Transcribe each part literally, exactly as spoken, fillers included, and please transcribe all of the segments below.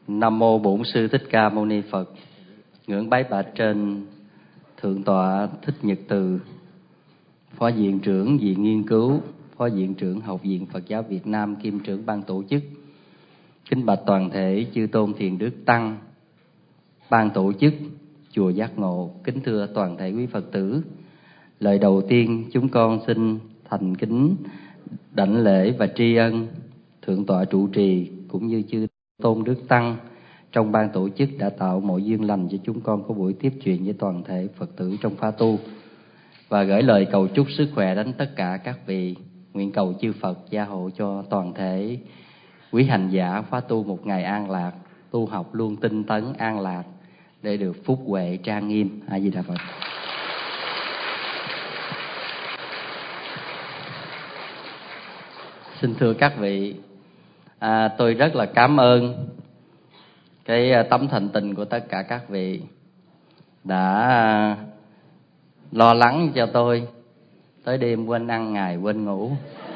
Nam mô Bổn Sư Thích Ca Mâu Ni Phật. Ngưỡng bái bạch trên Thượng tọa Thích Nhật Từ, Phó Viện trưởng Viện Nghiên cứu, Phó Viện trưởng Học viện Phật giáo Việt Nam, kiêm trưởng ban tổ chức. Kính bạch toàn thể chư tôn thiền đức tăng, ban tổ chức chùa Giác Ngộ. Kính thưa toàn thể quý Phật tử, lời đầu tiên chúng con xin thành kính đảnh lễ và tri ân Thượng tọa trụ trì cũng như chư tôn đức tăng trong ban tổ chức đã tạo mọi duyên lành cho chúng con có buổi tiếp chuyện với toàn thể Phật tử trong khóa tu, và gửi lời cầu chúc sức khỏe đến tất cả các vị. Nguyện cầu chư Phật gia hộ cho toàn thể quý hành giả khóa tu một ngày an lạc, tu học luôn tinh tấn an lạc để được phúc huệ trang nghiêm. A Di Đà Phật. Xin thưa các vị, à, tôi rất là cảm ơn cái tấm thành tình của tất cả các vị đã lo lắng cho tôi tới đêm quên ăn ngày quên ngủ.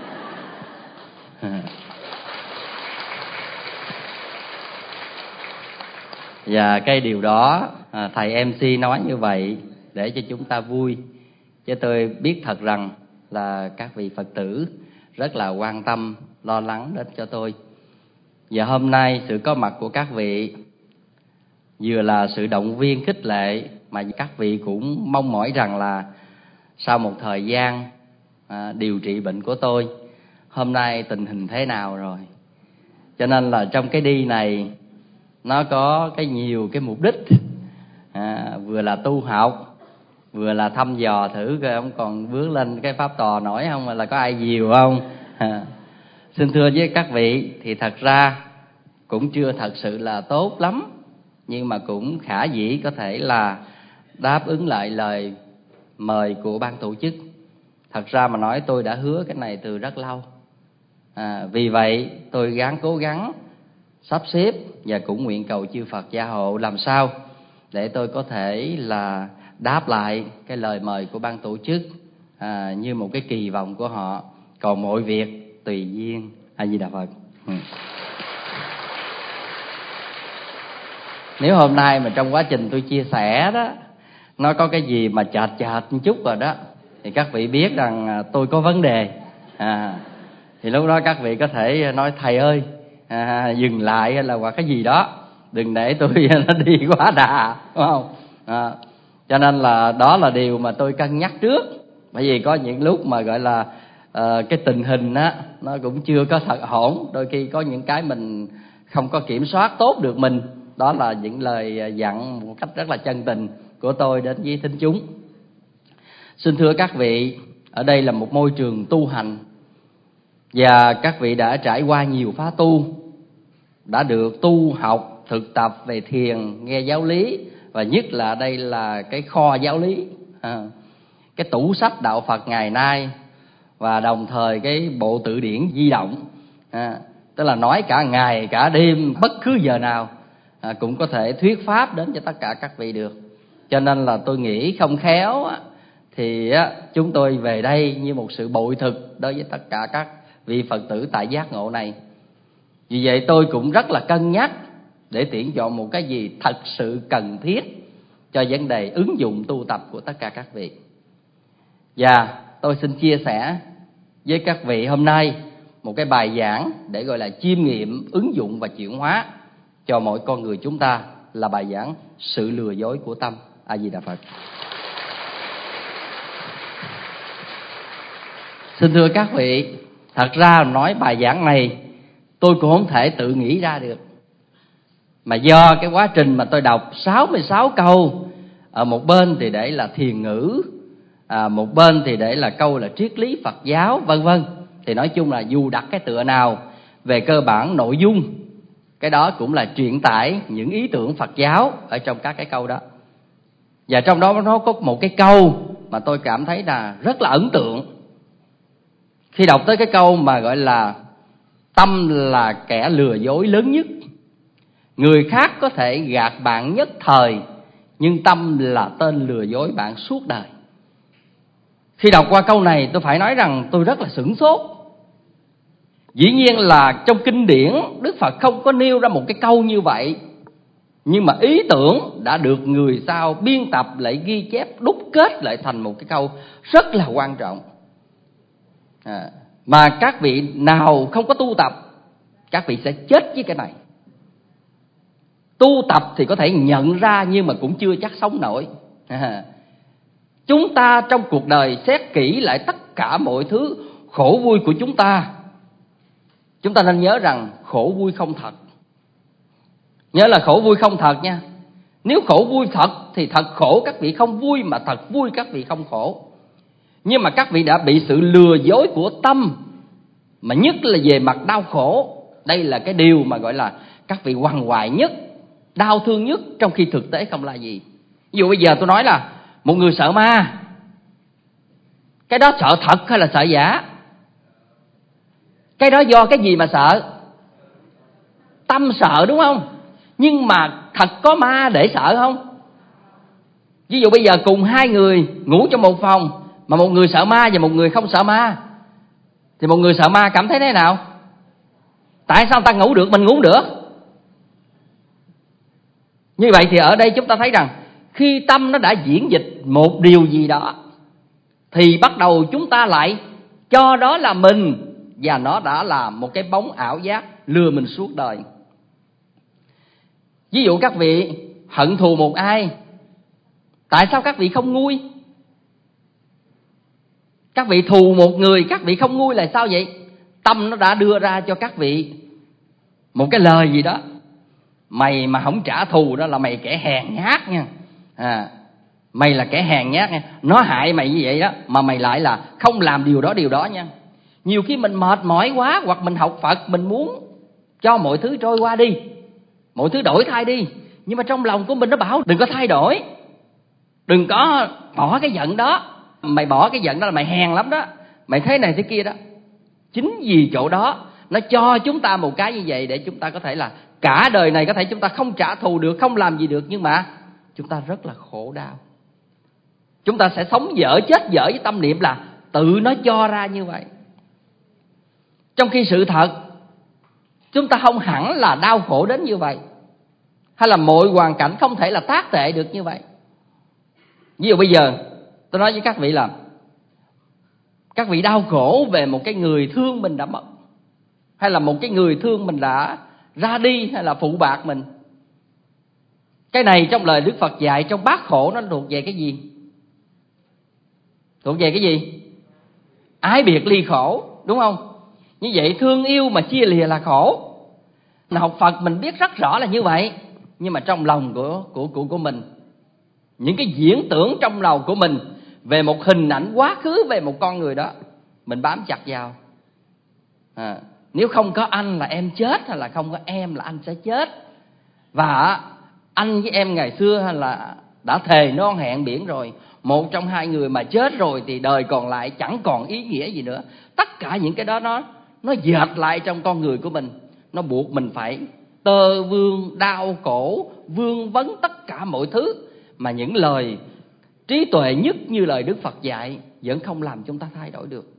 Và cái điều đó à, thầy em xê nói như vậy để cho chúng ta vui, chứ tôi biết thật rằng là các vị Phật tử rất là quan tâm lo lắng đến cho tôi. Và hôm nay sự có mặt của các vị vừa là sự động viên khích lệ, mà các vị cũng mong mỏi rằng là sau một thời gian à, điều trị bệnh của tôi, hôm nay tình hình thế nào rồi. Cho nên là trong cái đi này nó có cái nhiều cái mục đích, à, vừa là tu học, vừa là thăm dò thử coi ông còn vướng lên cái pháp tò nổi không, là có ai dìu không. À, xin thưa với các vị, thì thật ra cũng chưa thật sự là tốt lắm, nhưng mà cũng khả dĩ có thể là đáp ứng lại lời mời của ban tổ chức. Thật ra mà nói tôi đã hứa cái này từ rất lâu, à, vì vậy tôi gắng cố gắng sắp xếp và cũng nguyện cầu chư Phật gia hộ làm sao để tôi có thể là đáp lại cái lời mời của ban tổ chức, à, như một cái kỳ vọng của họ. Còn mọi việc tùy duyên. A Di Đà Phật. Ừ. Nếu hôm nay mà trong quá trình tôi chia sẻ đó nó có cái gì mà chệch chệch một chút rồi đó, thì các vị biết rằng tôi có vấn đề, à, thì lúc đó các vị có thể nói thầy ơi, à, dừng lại hay là hoặc cái gì đó, đừng để tôi nó đi quá đà, đúng không? À, cho nên là đó là điều mà tôi cân nhắc trước, bởi vì có những lúc mà gọi là uh, cái tình hình á nó cũng chưa có thật ổn, đôi khi có những cái mình không có kiểm soát tốt được mình. Đó là những lời dặn một cách rất là chân tình của tôi đến với thính chúng. Xin thưa các vị, ở đây là một môi trường tu hành, và các vị đã trải qua nhiều phá tu, đã được tu học, thực tập về thiền, nghe giáo lý, và nhất là đây là cái kho giáo lý, à, cái tủ sách đạo Phật ngày nay, và đồng thời cái bộ tự điển di động, à, tức là nói cả ngày cả đêm, bất cứ giờ nào à, cũng có thể thuyết pháp đến cho tất cả các vị được. Cho nên là tôi nghĩ không khéo á, thì á, chúng tôi về đây như một sự bội thực đối với tất cả các vị Phật tử tại giác ngộ này. Vì vậy tôi cũng rất là cân nhắc để tuyển chọn một cái gì thật sự cần thiết cho vấn đề ứng dụng tu tập của tất cả các vị. Và tôi xin chia sẻ với các vị hôm nay một cái bài giảng để gọi là chiêm nghiệm, ứng dụng và chuyển hóa cho mỗi con người chúng ta, là bài giảng sự lừa dối của tâm. A Di Đà Phật. Xin thưa các vị, thật ra nói bài giảng này tôi cũng không thể tự nghĩ ra được, mà do cái quá trình mà tôi đọc sáu mươi sáu câu, ở một bên thì để là thiền ngữ, à, một bên thì để là câu là triết lý Phật giáo, vân vân. Thì nói chung là dù đặt cái tựa nào, về cơ bản nội dung cái đó cũng là truyền tải những ý tưởng Phật giáo ở trong các cái câu đó. Và trong đó nó có một cái câu mà tôi cảm thấy là rất là ấn tượng. Khi đọc tới cái câu mà gọi là tâm là kẻ lừa dối lớn nhất, người khác có thể gạt bạn nhất thời, nhưng tâm là tên lừa dối bạn suốt đời. Khi đọc qua câu này tôi phải nói rằng tôi rất là sửng sốt. Dĩ nhiên là trong kinh điển Đức Phật không có nêu ra một cái câu như vậy, nhưng mà ý tưởng đã được người sau biên tập lại, ghi chép, đúc kết lại thành một cái câu rất là quan trọng. à, Mà các vị nào không có tu tập, các vị sẽ chết với cái này. Tu tập thì có thể nhận ra, nhưng mà cũng chưa chắc sống nổi. à, Chúng ta trong cuộc đời xét kỹ lại tất cả mọi thứ khổ vui của chúng ta, chúng ta nên nhớ rằng khổ vui không thật. Nhớ là khổ vui không thật nha. Nếu khổ vui thật thì thật khổ các vị không vui, mà thật vui các vị không khổ. Nhưng mà các vị đã bị sự lừa dối của tâm, mà nhất là về mặt đau khổ. Đây là cái điều mà gọi là các vị quằn quại nhất, đau thương nhất, trong khi thực tế không là gì. Ví dụ bây giờ tôi nói là một người sợ ma, cái đó sợ thật hay là sợ giả? Cái đó do cái gì mà sợ? Tâm sợ, đúng không? Nhưng mà thật có ma để sợ không? Ví dụ bây giờ cùng hai người ngủ trong một phòng, mà một người sợ ma và một người không sợ ma, thì một người sợ ma cảm thấy thế nào? Tại sao ta ngủ được, mình ngủ không được? Như vậy thì ở đây chúng ta thấy rằng khi tâm nó đã diễn dịch một điều gì đó, thì bắt đầu chúng ta lại cho đó là mình, và nó đã là một cái bóng ảo giác lừa mình suốt đời. Ví dụ các vị hận thù một ai, tại sao các vị không nguôi? Các vị thù một người, các vị không nguôi là sao vậy? Tâm nó đã đưa ra cho các vị một cái lời gì đó: mày mà không trả thù đó là mày kẻ hèn nhát nha. à, Mày là kẻ hèn nhát nha. Nó hại mày như vậy đó, mà mày lại là không làm điều đó điều đó nha. Nhiều khi mình mệt mỏi quá, hoặc mình học Phật, mình muốn cho mọi thứ trôi qua đi, mọi thứ đổi thay đi, nhưng mà trong lòng của mình nó bảo đừng có thay đổi, đừng có bỏ cái giận đó. Mày bỏ cái giận đó là mày hèn lắm đó, mày thế này thế kia đó. Chính vì chỗ đó nó cho chúng ta một cái như vậy, để chúng ta có thể là cả đời này có thể chúng ta không trả thù được, không làm gì được, nhưng mà chúng ta rất là khổ đau. Chúng ta sẽ sống dở chết dở với tâm niệm là tự nó cho ra như vậy. Trong khi sự thật chúng ta không hẳn là đau khổ đến như vậy, hay là mọi hoàn cảnh không thể là tác tệ được như vậy. Ví dụ bây giờ tôi nói với các vị là các vị đau khổ về một cái người thương mình đã mất, hay là một cái người thương mình đã ra đi, hay là phụ bạc mình. Cái này trong lời Đức Phật dạy trong bát khổ nó thuộc về cái gì? Thuộc về cái gì? Ái biệt ly khổ, đúng không? Như vậy thương yêu mà chia lìa là khổ. Học Phật mình biết rất rõ là như vậy, nhưng mà trong lòng của của của của mình, những cái diễn tưởng trong lòng của mình về một hình ảnh quá khứ về một con người đó, mình bám chặt vào. À, nếu không có anh là em chết, hay là không có em là anh sẽ chết. Và anh với em ngày xưa hay là đã thề non hẹn biển rồi, một trong hai người mà chết rồi thì đời còn lại chẳng còn ý nghĩa gì nữa. Tất cả những cái đó nó nó dệt lại trong con người của mình, nó buộc mình phải tơ vương, đau khổ, vương vấn tất cả mọi thứ, mà những lời trí tuệ nhất như lời Đức Phật dạy vẫn không làm chúng ta thay đổi được.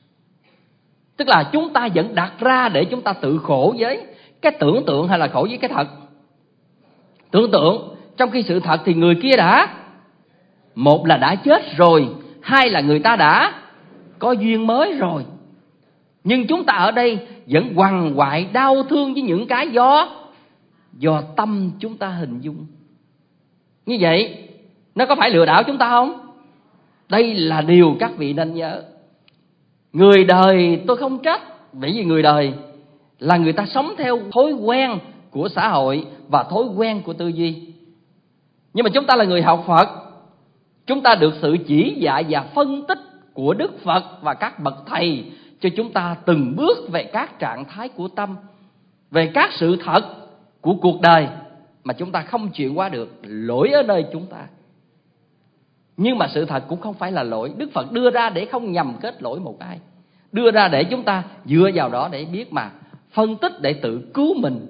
Tức là chúng ta vẫn đặt ra để chúng ta tự khổ với cái tưởng tượng, hay là khổ với cái thật. Tưởng tượng, trong khi sự thật thì người kia đã, một là đã chết rồi, hai là người ta đã có duyên mới rồi. Nhưng chúng ta ở đây vẫn quằn quại đau thương với những cái do do tâm chúng ta hình dung. Như vậy nó có phải lừa đảo chúng ta không? Đây là điều các vị nên nhớ. Người đời tôi không trách, bởi vì người đời là người ta sống theo thói quen của xã hội và thói quen của tư duy. Nhưng mà chúng ta là người học Phật, chúng ta được sự chỉ dạy và phân tích của Đức Phật và các bậc thầy cho chúng ta từng bước về các trạng thái của tâm, về các sự thật của cuộc đời mà chúng ta không chuyển qua được. Lỗi ở nơi chúng ta, nhưng mà sự thật cũng không phải là lỗi. Đức Phật đưa ra để không nhằm kết lỗi một ai, đưa ra để chúng ta dựa vào đó để biết mà phân tích, để tự cứu mình.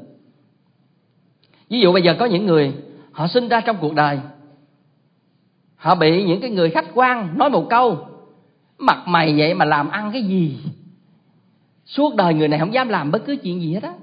Ví dụ bây giờ có những người họ sinh ra trong cuộc đời, họ bị những cái người khách quan nói một câu: mặt mày vậy mà làm ăn cái gì? suốt đời người này không dám làm bất cứ chuyện gì hết á.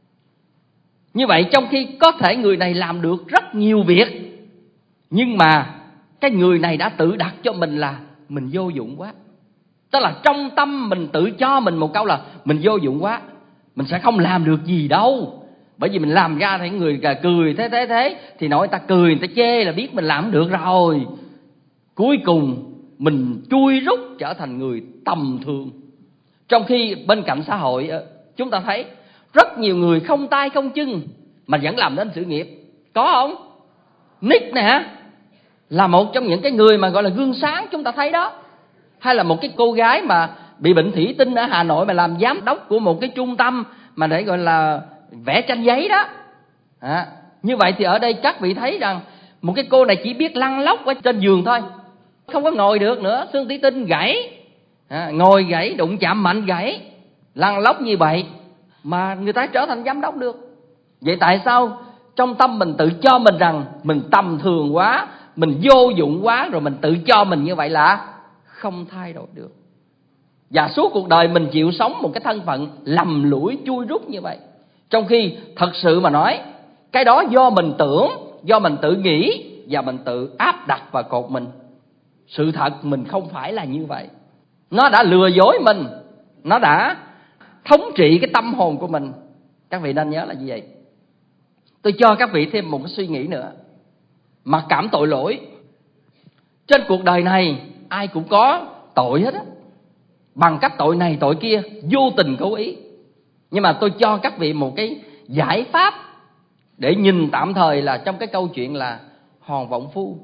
Như vậy trong khi có thể người này làm được rất nhiều việc, nhưng mà cái người này đã tự đặt cho mình là mình vô dụng quá. Tức là trong tâm mình tự cho mình một câu là mình vô dụng quá, mình sẽ không làm được gì đâu. Bởi vì mình làm ra thì người cười thế thế thế, thì nói người ta cười, người ta chê là biết mình làm không được rồi. Cuối cùng mình chui rút trở thành người tầm thường. Trong khi bên cạnh xã hội chúng ta thấy rất nhiều người không tay không chân mà vẫn làm đến sự nghiệp. Có không? Nick nè là một trong những cái người mà gọi là gương sáng chúng ta thấy đó. Hay là một cái cô gái mà bị bệnh thủy tinh ở Hà Nội mà làm giám đốc của một cái trung tâm mà để gọi là vẽ tranh giấy đó. À, như vậy thì ở đây các vị thấy rằng một cái cô này chỉ biết lăn lóc ở trên giường thôi, không có ngồi được nữa, xương thủy tinh gãy, à, ngồi gãy, đụng chạm mạnh gãy, lăn lóc như vậy mà người ta trở thành giám đốc được. Vậy tại sao trong tâm mình tự cho mình rằng mình tầm thường quá, mình vô dụng quá, rồi mình tự cho mình như vậy là không thay đổi được. Và suốt cuộc đời mình chịu sống một cái thân phận lầm lũi chui rút như vậy. Trong khi thật sự mà nói, cái đó do mình tưởng, do mình tự nghĩ và mình tự áp đặt vào cột mình. Sự thật mình không phải là như vậy. Nó đã lừa dối mình, nó đã thống trị cái tâm hồn của mình. Các vị nên nhớ là như vậy. Tôi cho các vị thêm một cái suy nghĩ nữa. Mặc cảm tội lỗi. Trên cuộc đời này ai cũng có tội hết á, bằng cách tội này tội kia, vô tình cố ý. Nhưng mà tôi cho các vị một cái giải pháp để nhìn tạm thời là trong cái câu chuyện là Hòn Vọng Phu.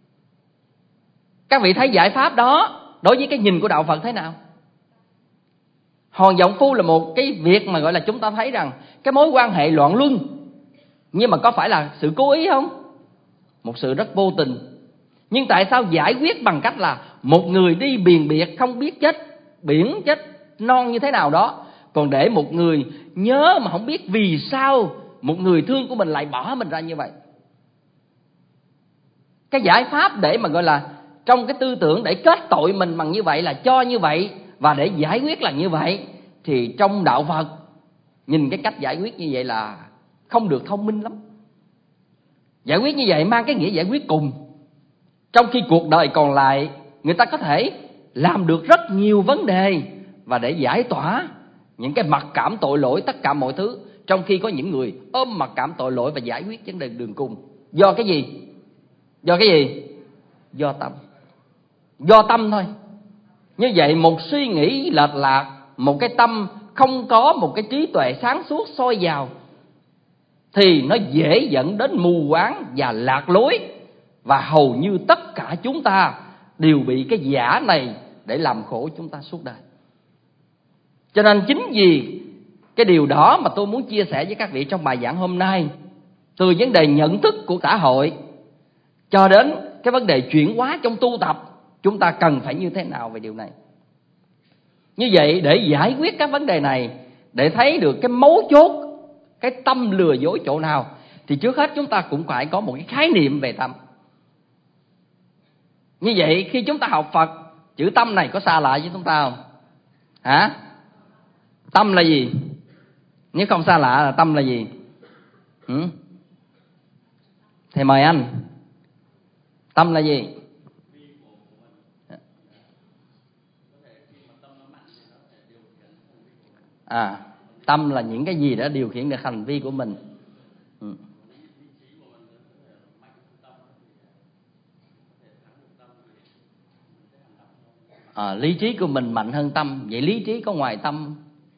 Các vị thấy giải pháp đó đối với cái nhìn của đạo Phật thế nào? Hòn Vọng Phu là một cái việc mà gọi là chúng ta thấy rằng cái mối quan hệ loạn luân. Nhưng mà có phải là sự cố ý không? Một sự rất vô tình. Nhưng tại sao giải quyết bằng cách là một người đi biền biệt không biết chết biển chết non như thế nào đó, còn để một người nhớ mà không biết vì sao một người thương của mình lại bỏ mình ra như vậy? Cái giải pháp để mà gọi là trong cái tư tưởng để kết tội mình bằng như vậy là cho như vậy, và để giải quyết là như vậy, thì trong đạo Phật nhìn cái cách giải quyết như vậy là không được thông minh lắm. Giải quyết như vậy mang cái nghĩa giải quyết cùng, trong khi cuộc đời còn lại người ta có thể làm được rất nhiều vấn đề và để giải tỏa những cái mặc cảm tội lỗi tất cả mọi thứ, trong khi có những người ôm mặc cảm tội lỗi và giải quyết vấn đề đường cùng. Do cái gì? Do cái gì? Do tâm. Do tâm thôi. Như vậy một suy nghĩ lệch lạc, một cái tâm không có một cái trí tuệ sáng suốt soi vào, thì nó dễ dẫn đến mù quáng và lạc lối. Và hầu như tất cả chúng ta đều bị cái giả này để làm khổ chúng ta suốt đời. Cho nên chính vì cái điều đó mà tôi muốn chia sẻ với các vị trong bài giảng hôm nay, từ vấn đề nhận thức của xã hội cho đến cái vấn đề chuyển hóa trong tu tập, chúng ta cần phải như thế nào về điều này. Như vậy để giải quyết các vấn đề này, để thấy được cái mấu chốt, cái tâm lừa dối chỗ nào, thì trước hết chúng ta cũng phải có một cái khái niệm về tâm. Như vậy khi chúng ta học Phật, chữ tâm này có xa lạ với chúng ta không? Hả? Tâm là gì? Nếu không xa lạ là tâm là gì? Ừ? Thầy mời anh. Tâm là gì? À, tâm là những cái gì đã điều khiển được hành vi của mình. Ừ. À, lý trí của mình mạnh hơn tâm. Vậy lý trí có ngoài tâm?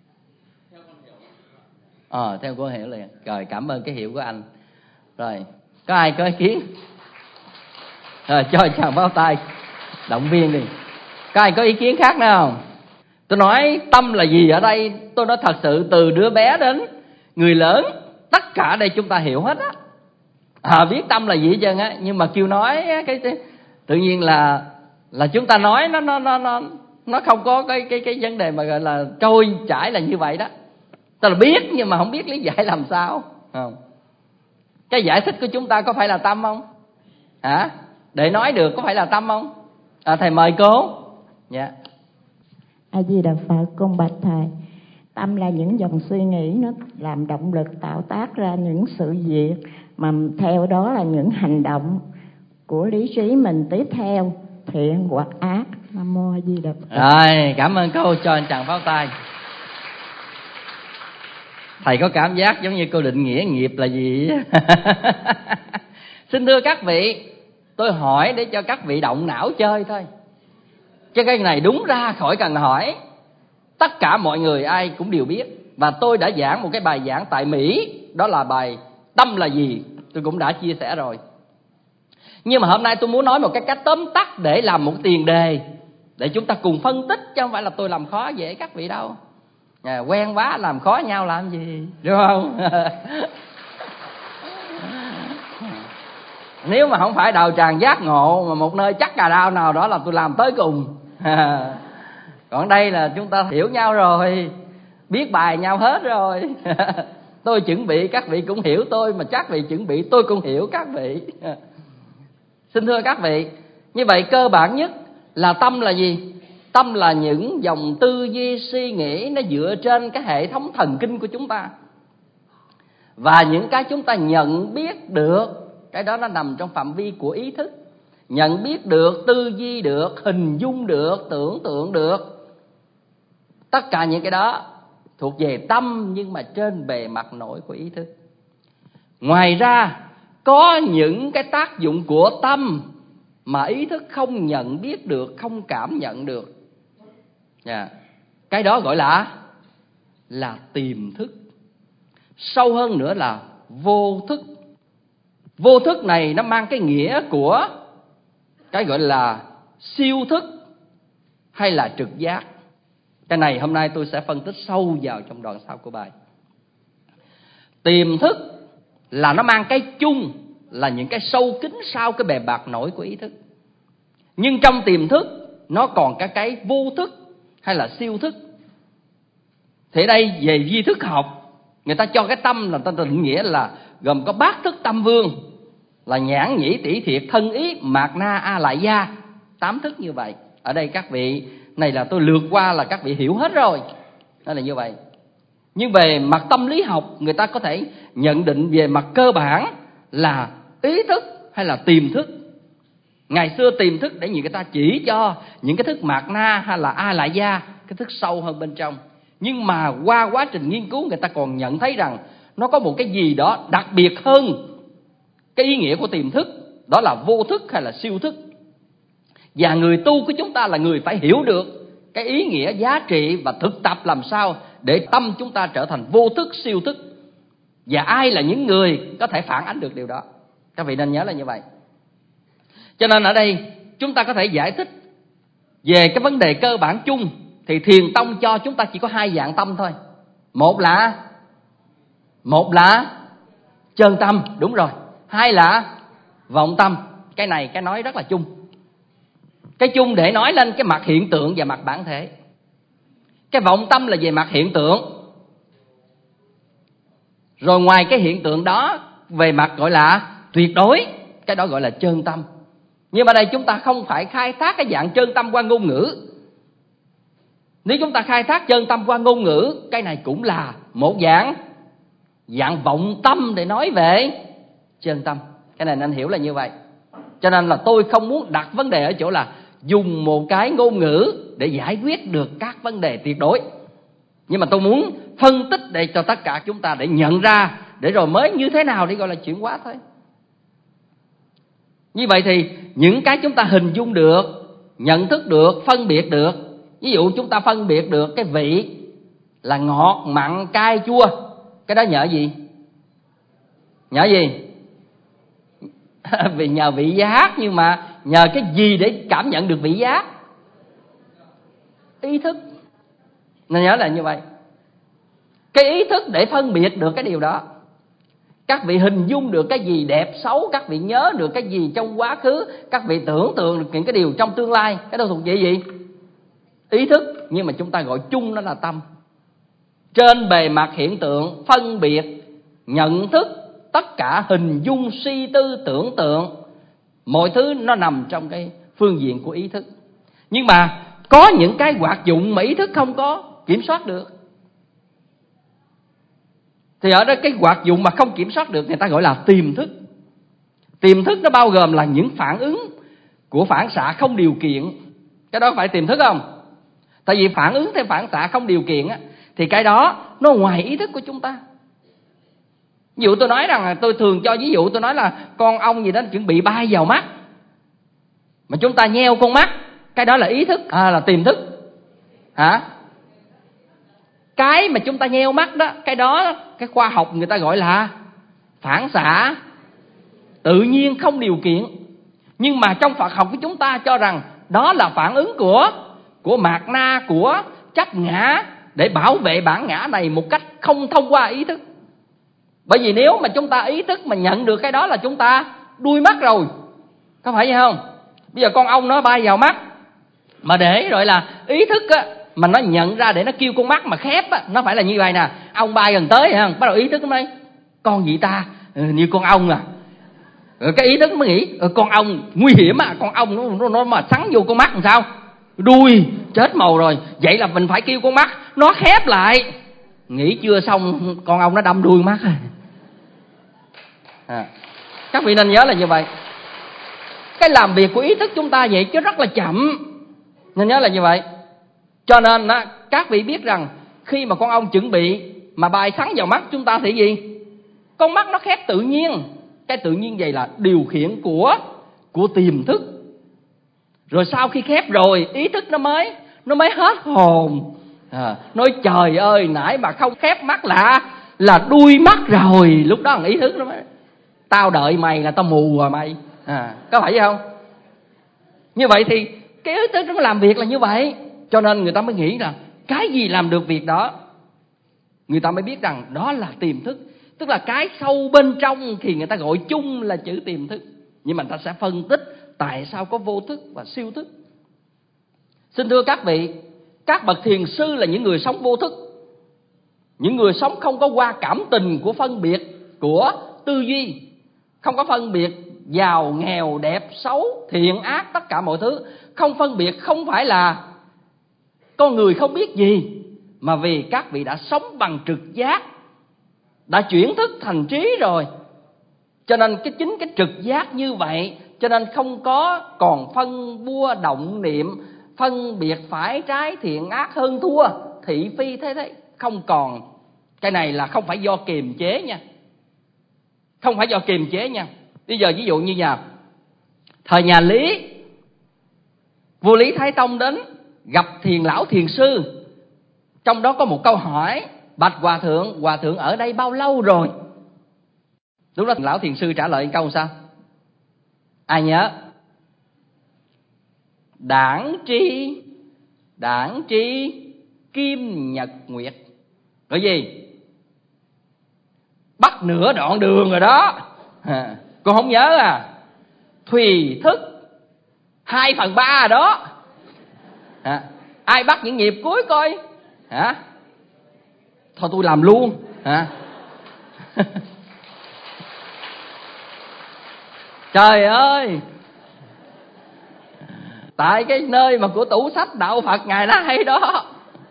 Ờ, à, theo cô hiểu liền. Rồi, cảm ơn cái hiểu của anh. Rồi, có ai có ý kiến? Rồi, cho chàng pháo tay, động viên đi. Có ai có ý kiến khác nữa không? Tôi nói tâm là gì ở đây, tôi nói thật sự từ đứa bé đến người lớn, tất cả đây chúng ta hiểu hết á. À, biết tâm là gì hết trơn á, nhưng mà kêu nói cái, cái tự nhiên là là chúng ta nói nó nó nó nó nó không có cái cái cái vấn đề mà gọi là trôi chảy là như vậy đó. Ta là biết nhưng mà không biết lý giải làm sao. Không. Cái giải thích của chúng ta có phải là tâm không? Hả? Để nói được có phải là tâm không? À, thầy mời cô. Dạ. A Di Đà Phật, con bạch thầy. Tâm là những dòng suy nghĩ nó làm động lực tạo tác ra những sự việc, mà theo đó là những hành động của lý trí mình tiếp theo, thiện hoặc ác. Nam mô A Di Đà Phật. Rồi, cảm ơn cô, cho anh chàng pháo tay. Thầy có cảm giác giống như cô định nghĩa nghiệp là gì? Xin thưa các vị, tôi hỏi để cho các vị động não chơi thôi, chứ cái này đúng ra khỏi cần hỏi. Tất cả mọi người ai cũng đều biết. Và tôi đã giảng một cái bài giảng tại Mỹ, đó là bài tâm là gì, tôi cũng đã chia sẻ rồi. Nhưng mà hôm nay tôi muốn nói một cái cách tóm tắt để làm một tiền đề, để chúng ta cùng phân tích, chứ không phải là tôi làm khó dễ các vị đâu. À, quen quá làm khó nhau làm gì, đúng không? Nếu mà không phải đạo tràng giác ngộ mà một nơi chắc cà đao nào đó là tôi làm tới cùng. Còn đây là chúng ta hiểu nhau rồi, biết bài nhau hết rồi. Tôi chuẩn bị các vị cũng hiểu tôi, mà các vị chuẩn bị tôi cũng hiểu các vị. Xin thưa các vị, như vậy cơ bản nhất là tâm là gì? Tâm là những dòng tư duy suy nghĩ nó dựa trên cái hệ thống thần kinh của chúng ta. Và những cái chúng ta nhận biết được, cái đó nó nằm trong phạm vi của ý thức. Nhận biết được, tư duy được, hình dung được, tưởng tượng được. Tất cả những cái đó thuộc về tâm, nhưng mà trên bề mặt nổi của ý thức. Ngoài ra, có những cái tác dụng của tâm mà ý thức không nhận biết được, không cảm nhận được. Yeah. Cái đó gọi là là tiềm thức. Sâu hơn nữa là vô thức. Vô thức này nó mang cái nghĩa của cái gọi là siêu thức hay là trực giác. Cái này hôm nay tôi sẽ phân tích sâu vào trong đoạn sau của bài. Tiềm thức là nó mang cái chung là những cái sâu kín sau cái bề mặt nổi của ý thức. Nhưng trong tiềm thức nó còn cái cái vô thức hay là siêu thức. Thì đây về duy thức học, người ta cho cái tâm là ta định nghĩa là gồm có bát thức tâm vương, là nhãn nhĩ tỷ thiệt thân ý mạt na a lại gia, tám thức như vậy. Ở đây các vị này là tôi lược qua là các vị hiểu hết rồi, đó là như vậy. Nhưng về mặt tâm lý học, người ta có thể nhận định về mặt cơ bản là ý thức hay là tiềm thức. Ngày xưa tiềm thức để người ta chỉ cho những cái thức mạt na hay là a lại gia, cái thức sâu hơn bên trong. Nhưng mà qua quá trình nghiên cứu, người ta còn nhận thấy rằng nó có một cái gì đó đặc biệt hơn cái ý nghĩa của tiềm thức, đó là vô thức hay là siêu thức. Và người tu của chúng ta là người phải hiểu được cái ý nghĩa, giá trị và thực tập làm sao để tâm chúng ta trở thành vô thức, siêu thức. Và ai là những người có thể phản ánh được điều đó. Các vị nên nhớ là như vậy. Cho nên ở đây chúng ta có thể giải thích về cái vấn đề cơ bản chung. Thì Thiền tông cho chúng ta chỉ có hai dạng tâm thôi. Một là Một là chân tâm, đúng rồi. Hai là vọng tâm. Cái này cái nói rất là chung. Cái chung để nói lên cái mặt hiện tượng và mặt bản thể. Cái vọng tâm là về mặt hiện tượng. Rồi ngoài cái hiện tượng đó, về mặt gọi là tuyệt đối, cái đó gọi là chân tâm. Nhưng mà đây chúng ta không phải khai thác cái dạng chân tâm qua ngôn ngữ. Nếu chúng ta khai thác chân tâm qua ngôn ngữ, cái này cũng là một dạng Dạng vọng tâm để nói về chân tâm. Cái này nên hiểu là như vậy. Cho nên là tôi không muốn đặt vấn đề ở chỗ là dùng một cái ngôn ngữ để giải quyết được các vấn đề tuyệt đối. Nhưng mà tôi muốn phân tích để cho tất cả chúng ta để nhận ra, để rồi mới như thế nào để gọi là chuyển hóa thôi. Như vậy thì những cái chúng ta hình dung được, nhận thức được, phân biệt được. Ví dụ chúng ta phân biệt được cái vị là ngọt, mặn, cay, chua. Cái đó nhờ gì? Nhờ gì? Vì nhờ vị giác. Nhưng mà nhờ cái gì để cảm nhận được vị giác? Ý thức. Nên nhớ là như vậy. Cái ý thức để phân biệt được cái điều đó. Các vị hình dung được cái gì đẹp xấu, các vị nhớ được cái gì trong quá khứ, các vị tưởng tượng được những cái điều trong tương lai. Cái đó thuộc về gì? Ý thức. Nhưng mà chúng ta gọi chung nó là tâm. Trên bề mặt hiện tượng, phân biệt, nhận thức, tất cả hình dung, suy tư, tưởng tượng, mọi thứ nó nằm trong cái phương diện của ý thức. Nhưng mà có những cái hoạt dụng mà ý thức không có kiểm soát được. Thì ở đó cái hoạt dụng mà không kiểm soát được người ta gọi là tiềm thức. Tiềm thức nó bao gồm là những phản ứng của phản xạ không điều kiện. Cái đó phải tiềm thức không? Tại vì phản ứng theo phản xạ không điều kiện á, thì cái đó nó ngoài ý thức của chúng ta. Ví dụ tôi nói rằng, tôi thường cho ví dụ, tôi nói là con ong gì đó chuẩn bị bay vào mắt, mà chúng ta nheo con mắt, cái đó là ý thức à, là tiềm thức hả? Cái mà chúng ta nheo mắt đó, cái đó cái khoa học người ta gọi là phản xạ tự nhiên không điều kiện. Nhưng mà trong Phật học của chúng ta cho rằng đó là phản ứng của của mạt na, của chấp ngã, để bảo vệ bản ngã này một cách không thông qua ý thức. Bởi vì nếu mà chúng ta ý thức mà nhận được cái đó là chúng ta đuôi mắt rồi, có phải vậy không? Bây giờ con ong nó bay vào mắt, mà để rồi là ý thức á, mà nó nhận ra để nó kêu con mắt mà khép á, nó phải là như vậy nè. Ong bay gần tới không? Bắt đầu ý thức nó mới con gì ta, ừ, như con ong à. Rồi cái ý thức mới nghĩ ừ, con ong nguy hiểm à, con ong nó, nó, nó mà sắn vô con mắt làm sao? Đuôi chết màu rồi. Vậy là mình phải kêu con mắt nó khép lại. Nghĩ chưa xong con ong nó đâm đuôi mắt rồi. À, các vị nên nhớ là như vậy. Cái làm việc của ý thức chúng ta vậy chứ rất là chậm, nên nhớ là như vậy. Cho nên á, các vị biết rằng khi mà con ong chuẩn bị mà bay sắn vào mắt chúng ta thì gì? Con mắt nó khép tự nhiên. Cái tự nhiên vậy là điều khiển của của tiềm thức. Rồi sau khi khép rồi, ý thức nó mới nó mới hết hồn. À, nói trời ơi, nãy mà không khép mắt là là đuôi mắt rồi. Lúc đó ý thức nó mới tao đợi mày là tao mù rồi mày. À, có phải vậy không? Như vậy thì cái ý thức nó làm việc là như vậy. Cho nên người ta mới nghĩ là cái gì làm được việc đó, người ta mới biết rằng đó là tiềm thức. Tức là cái sâu bên trong thì người ta gọi chung là chữ tiềm thức. Nhưng mà người ta sẽ phân tích tại sao có vô thức và siêu thức. Xin thưa các vị, các bậc thiền sư là những người sống vô thức, những người sống không có qua cảm tình của phân biệt, của tư duy, không có phân biệt giàu nghèo đẹp xấu thiện ác, tất cả mọi thứ không phân biệt. Không phải là con người không biết gì, mà vì các vị đã sống bằng trực giác, đã chuyển thức thành trí rồi. Cho nên cái chính cái trực giác như vậy, cho nên không có còn phân bua động niệm, phân biệt phải trái thiện ác hơn thua thị phi thế thế, không còn. Cái này là không phải do kiềm chế nha, không phải do kiềm chế nha. Bây giờ ví dụ như nhà thời nhà Lý, vua Lý Thái Tông đến gặp thiền lão thiền sư. Trong đó có một câu hỏi: bạch hòa thượng, hòa thượng ở đây bao lâu rồi? Lúc đó lão thiền sư trả lời câu sao? Ai nhớ? Đảng tri, đảng tri kim nhật nguyệt. Cái gì? Bắt nửa đoạn đường rồi đó. À, con không nhớ à? Thùy thức hai phần ba rồi đó. À, ai bắt những nhịp cuối coi? Hả? Thôi tôi làm luôn. Hả? Trời ơi, tại cái nơi mà của tủ sách đạo Phật ngài đã hay đó.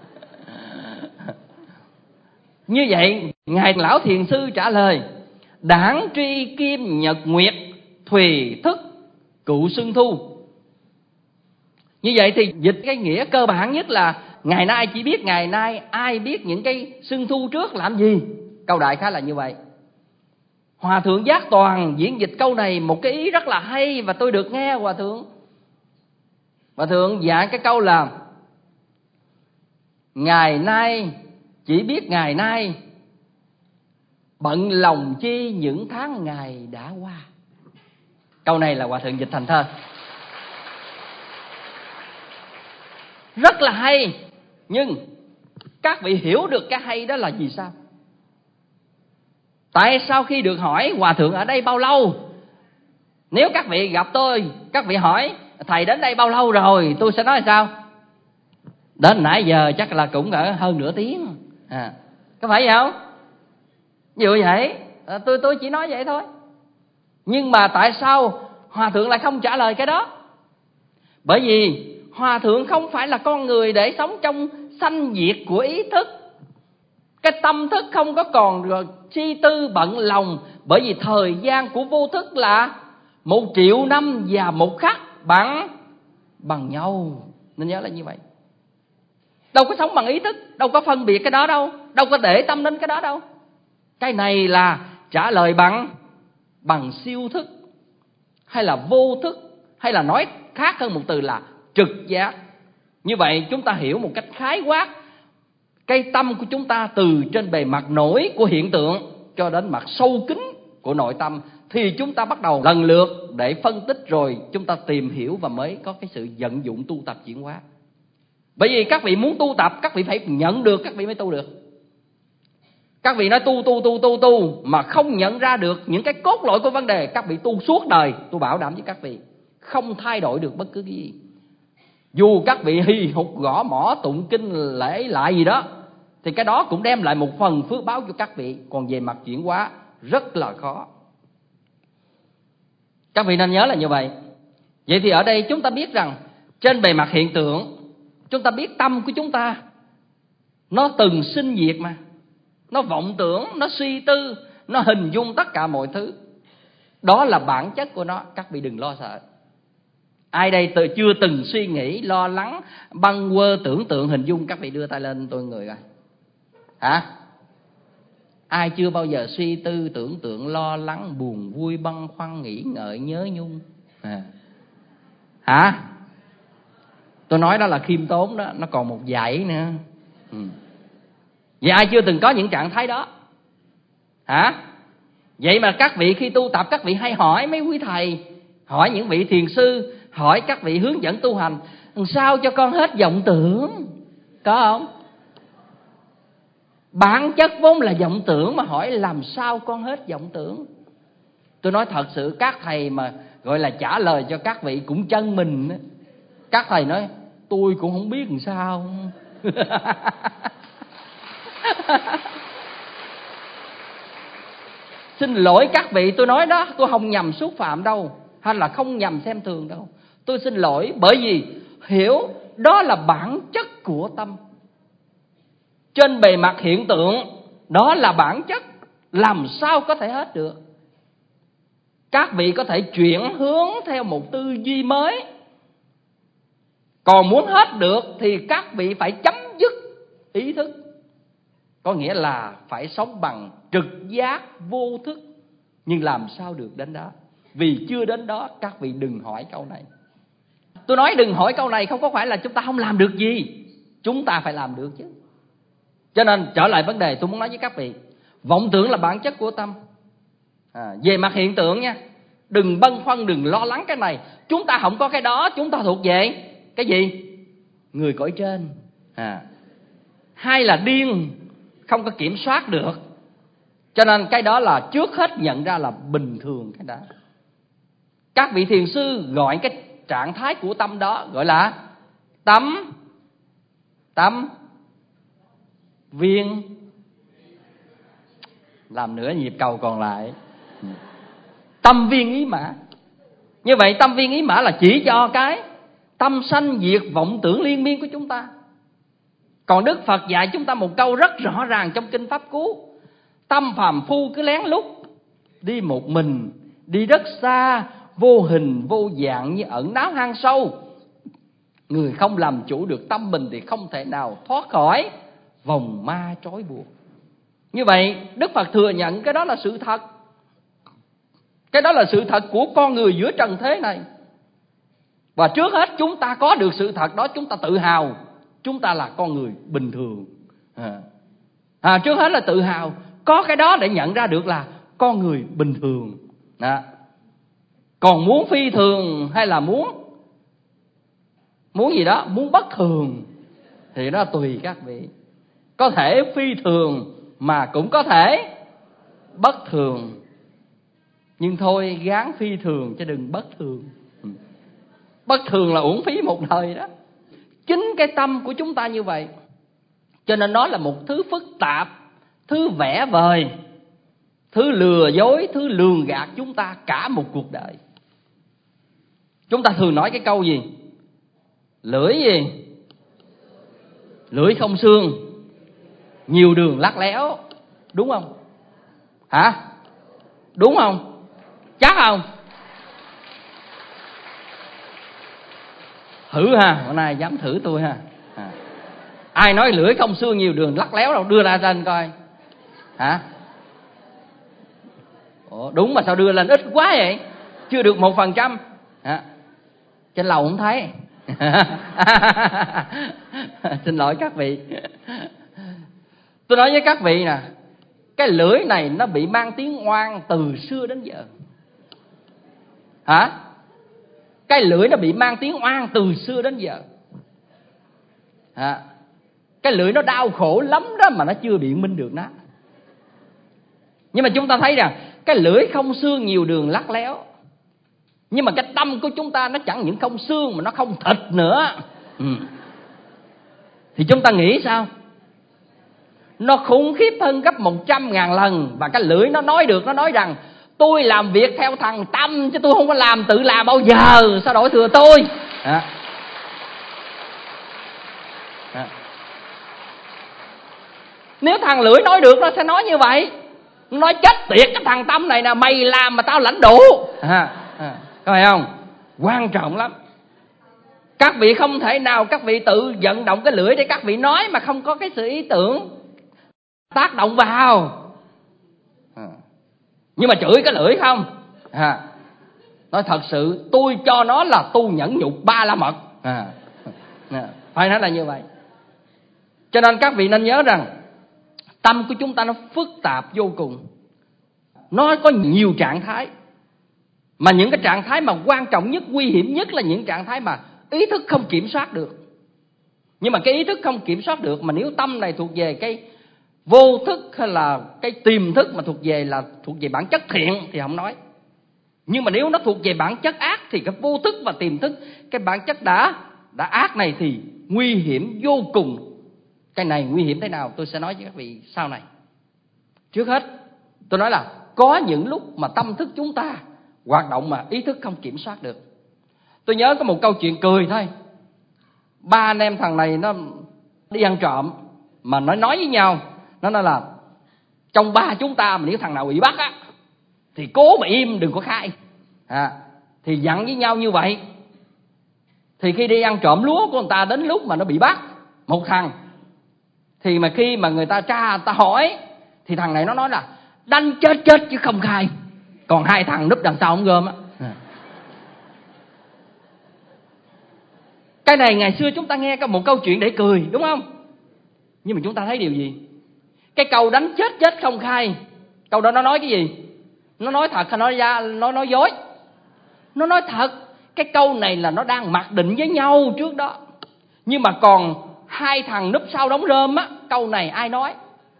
Như vậy ngài lão thiền sư trả lời: đảng tri kim nhật nguyệt, thùy thức cụ xuân thu. Như vậy thì dịch cái nghĩa cơ bản nhất là ngày nay chỉ biết ngày nay, ai biết những cái xuân thu trước làm gì. Câu đại khái là như vậy. Hòa thượng Giác Toàn diễn dịch câu này một cái ý rất là hay, và tôi được nghe hòa thượng Hòa thượng dạy cái câu là: ngày nay chỉ biết ngày nay, bận lòng chi những tháng ngày đã qua. Câu này là hòa thượng dịch thành thơ, rất là hay. Nhưng các vị hiểu được cái hay đó là gì sao? Tại sao khi được hỏi hòa thượng ở đây bao lâu, nếu các vị gặp tôi, các vị hỏi thầy đến đây bao lâu rồi, tôi sẽ nói sao? Đến nãy giờ chắc là cũng ở hơn nửa tiếng. À, có phải vậy không? Ví dụ vậy, à, tôi tôi chỉ nói vậy thôi. Nhưng mà tại sao hòa thượng lại không trả lời cái đó? Bởi vì hòa thượng không phải là con người để sống trong sanh diệt của ý thức. Cái tâm thức không có còn suy tư bận lòng, bởi vì thời gian của vô thức là một triệu năm và một khắc bằng bằng nhau. Nên nhớ là như vậy. Đâu có sống bằng ý thức, đâu có phân biệt cái đó đâu, đâu có để tâm đến cái đó đâu. Cái này là trả lời bằng bằng siêu thức, hay là vô thức, hay là nói khác hơn một từ là trực giác. Như vậy chúng ta hiểu một cách khái quát cái tâm của chúng ta từ trên bề mặt nổi của hiện tượng cho đến mặt sâu kín của nội tâm, thì chúng ta bắt đầu lần lượt để phân tích, rồi chúng ta tìm hiểu và mới có cái sự vận dụng tu tập chuyển hóa. Bởi vì các vị muốn tu tập, các vị phải nhận được, các vị mới tu được. Các vị nói tu tu tu tu tu mà không nhận ra được những cái cốt lõi của vấn đề, các vị tu suốt đời, tôi bảo đảm với các vị không thay đổi được bất cứ cái gì. Dù các vị hì hục gõ mỏ tụng kinh lễ lại gì đó, thì cái đó cũng đem lại một phần phước báo cho các vị. Còn về mặt chuyển hóa rất là khó. Các vị nên nhớ là như vậy. Vậy thì ở đây chúng ta biết rằng trên bề mặt hiện tượng, chúng ta biết tâm của chúng ta nó từng sinh diệt mà. Nó vọng tưởng, nó suy tư, nó hình dung tất cả mọi thứ. Đó là bản chất của nó, các vị đừng lo sợ. Ai đây từ chưa từng suy nghĩ, lo lắng, bâng quơ, tưởng tượng, hình dung, các vị đưa tay lên tôi người coi. Hả? Ai chưa bao giờ suy tư, tưởng tượng, lo lắng, buồn vui, băn khoăn, nghĩ ngợi, nhớ nhung? À. Hả? Tôi nói đó là khiêm tốn đó, nó còn một dãy nữa. Ừ. Vậy ai chưa từng có những trạng thái đó? Hả? Vậy mà các vị khi tu tập, các vị hay hỏi mấy quý thầy, hỏi những vị thiền sư, hỏi các vị hướng dẫn tu hành, sao cho con hết vọng tưởng? Có không? Bản chất vốn là vọng tưởng, mà hỏi làm sao con hết vọng tưởng? Tôi nói thật sự, các thầy mà gọi là trả lời cho các vị cũng chân mình đó. Các thầy nói tôi cũng không biết làm sao. Xin lỗi các vị, tôi nói đó, tôi không nhằm xúc phạm đâu, hay là không nhằm xem thường đâu. Tôi xin lỗi, bởi vì hiểu đó là bản chất của tâm. Trên bề mặt hiện tượng, đó là bản chất, làm sao có thể hết được. Các vị có thể chuyển hướng theo một tư duy mới. Còn muốn hết được thì các vị phải chấm dứt ý thức. Có nghĩa là phải sống bằng trực giác vô thức. Nhưng làm sao được đến đó? Vì chưa đến đó, các vị đừng hỏi câu này. Tôi nói đừng hỏi câu này không có phải là chúng ta không làm được gì. Chúng ta phải làm được chứ. Cho nên trở lại vấn đề tôi muốn nói với các vị, vọng tưởng là bản chất của tâm. À, về mặt hiện tượng nha, đừng băn khoăn, đừng lo lắng cái này. Chúng ta không có cái đó, chúng ta thuộc về cái gì? Người cõi trên. À, hay là điên, không có kiểm soát được. Cho nên cái đó là trước hết nhận ra là bình thường cái đó. Các vị thiền sư gọi cái trạng thái của tâm đó gọi là tâm tâm viên. Làm nửa nhịp cầu còn lại. Tâm viên ý mã. Như vậy tâm viên ý mã là chỉ cho cái tâm sanh diệt vọng tưởng liên miên của chúng ta. Còn Đức Phật dạy chúng ta một câu rất rõ ràng trong Kinh Pháp Cú: tâm phàm phu cứ lén lút đi một mình, đi rất xa, vô hình vô dạng như ẩn náu hang sâu. Người không làm chủ được tâm mình thì không thể nào thoát khỏi vòng ma trói buộc. Như vậy Đức Phật thừa nhận cái đó là sự thật. Cái đó là sự thật của con người giữa trần thế này. Và trước hết chúng ta có được sự thật đó, chúng ta tự hào chúng ta là con người bình thường. À, à, trước hết là tự hào có cái đó để nhận ra được là con người bình thường. À, còn muốn phi thường hay là muốn muốn gì đó, muốn bất thường thì nó tùy các vị. Có thể phi thường mà cũng có thể bất thường. Nhưng thôi gán phi thường chứ đừng bất thường. Bất thường là uổng phí một đời đó. Chính cái tâm của chúng ta như vậy, cho nên nó là một thứ phức tạp, thứ vẽ vời, thứ lừa dối, thứ lường gạt chúng ta cả một cuộc đời. Chúng ta thường nói cái câu gì? Lưỡi gì? Lưỡi không xương, nhiều đường lắt léo, đúng không? Hả? Đúng không? Chắc không? Thử ha, hôm nay dám thử tôi ha. À. Ai nói lưỡi không xương nhiều đường lắt léo đâu, đưa ra trên coi. Hả? Ủa, đúng mà sao đưa lên ít quá vậy? Chưa được một phần trăm. Hả? Trên lầu không thấy. Xin lỗi các vị. Tôi nói với các vị nè, cái lưỡi này nó bị mang tiếng oan từ xưa đến giờ. Hả? Cái lưỡi nó bị mang tiếng oan từ xưa đến giờ. Hả? Cái lưỡi nó đau khổ lắm đó mà nó chưa biện minh được nó. Nhưng mà chúng ta thấy rằng cái lưỡi không xương nhiều đường lắt léo, nhưng mà cái tâm của chúng ta nó chẳng những không xương mà nó không thịt nữa. Ừ. Thì chúng ta nghĩ sao? Nó khủng khiếp hơn gấp một trăm ngàn lần. Và cái lưỡi nó nói được, nó nói rằng tôi làm việc theo thằng tâm chứ tôi không có làm tự làm bao giờ, sao đổi thừa tôi. À. À. Nếu thằng lưỡi nói được nó sẽ nói như vậy. Nói chết tiệt cái thằng tâm này nè, mày làm mà tao lãnh đủ. À. À. Có phải không? Quan trọng lắm. Các vị không thể nào các vị tự vận động cái lưỡi để các vị nói mà không có cái sự ý tưởng tác động vào. À. Nhưng mà chửi cái lưỡi không? À. Nói thật sự tôi cho nó là tu nhẫn nhục ba la mật. À. À. Phải nói là như vậy. Cho nên các vị nên nhớ rằng tâm của chúng ta nó phức tạp vô cùng. Nó có nhiều trạng thái. Mà những cái trạng thái mà quan trọng nhất, nguy hiểm nhất là những trạng thái mà ý thức không kiểm soát được. Nhưng mà cái ý thức không kiểm soát được, mà nếu tâm này thuộc về cái vô thức hay là cái tiềm thức mà thuộc về là thuộc về bản chất thiện thì không nói. Nhưng mà nếu nó thuộc về bản chất ác thì cái vô thức và tiềm thức, cái bản chất đã đã ác này thì nguy hiểm vô cùng. Cái này nguy hiểm thế nào tôi sẽ nói với các vị sau này. Trước hết tôi nói là có những lúc mà tâm thức chúng ta hoạt động mà ý thức không kiểm soát được. Tôi nhớ có một câu chuyện cười thôi. Ba anh em thằng này nó đi ăn trộm mà nó nói với nhau, nó nói là trong ba chúng ta mà nếu thằng nào bị bắt á thì cố mà im đừng có khai. À, thì dặn với nhau như vậy. Thì khi đi ăn trộm lúa của người ta, đến lúc mà nó bị bắt một thằng, thì mà khi mà người ta tra người ta hỏi thì thằng này nó nói là đánh chết chết chứ không khai. Còn hai thằng núp đằng sau ông gom á. À. Cái này ngày xưa chúng ta nghe có một câu chuyện để cười, đúng không? Nhưng mà chúng ta thấy điều gì? Cái câu đánh chết chết không khai, câu đó nó nói cái gì? Nó nói thật hay nói ra, nó nói dối? Nó nói thật. Cái câu này là nó đang mặc định với nhau trước đó. Nhưng mà còn hai thằng núp sau đống rơm á, câu này ai nói?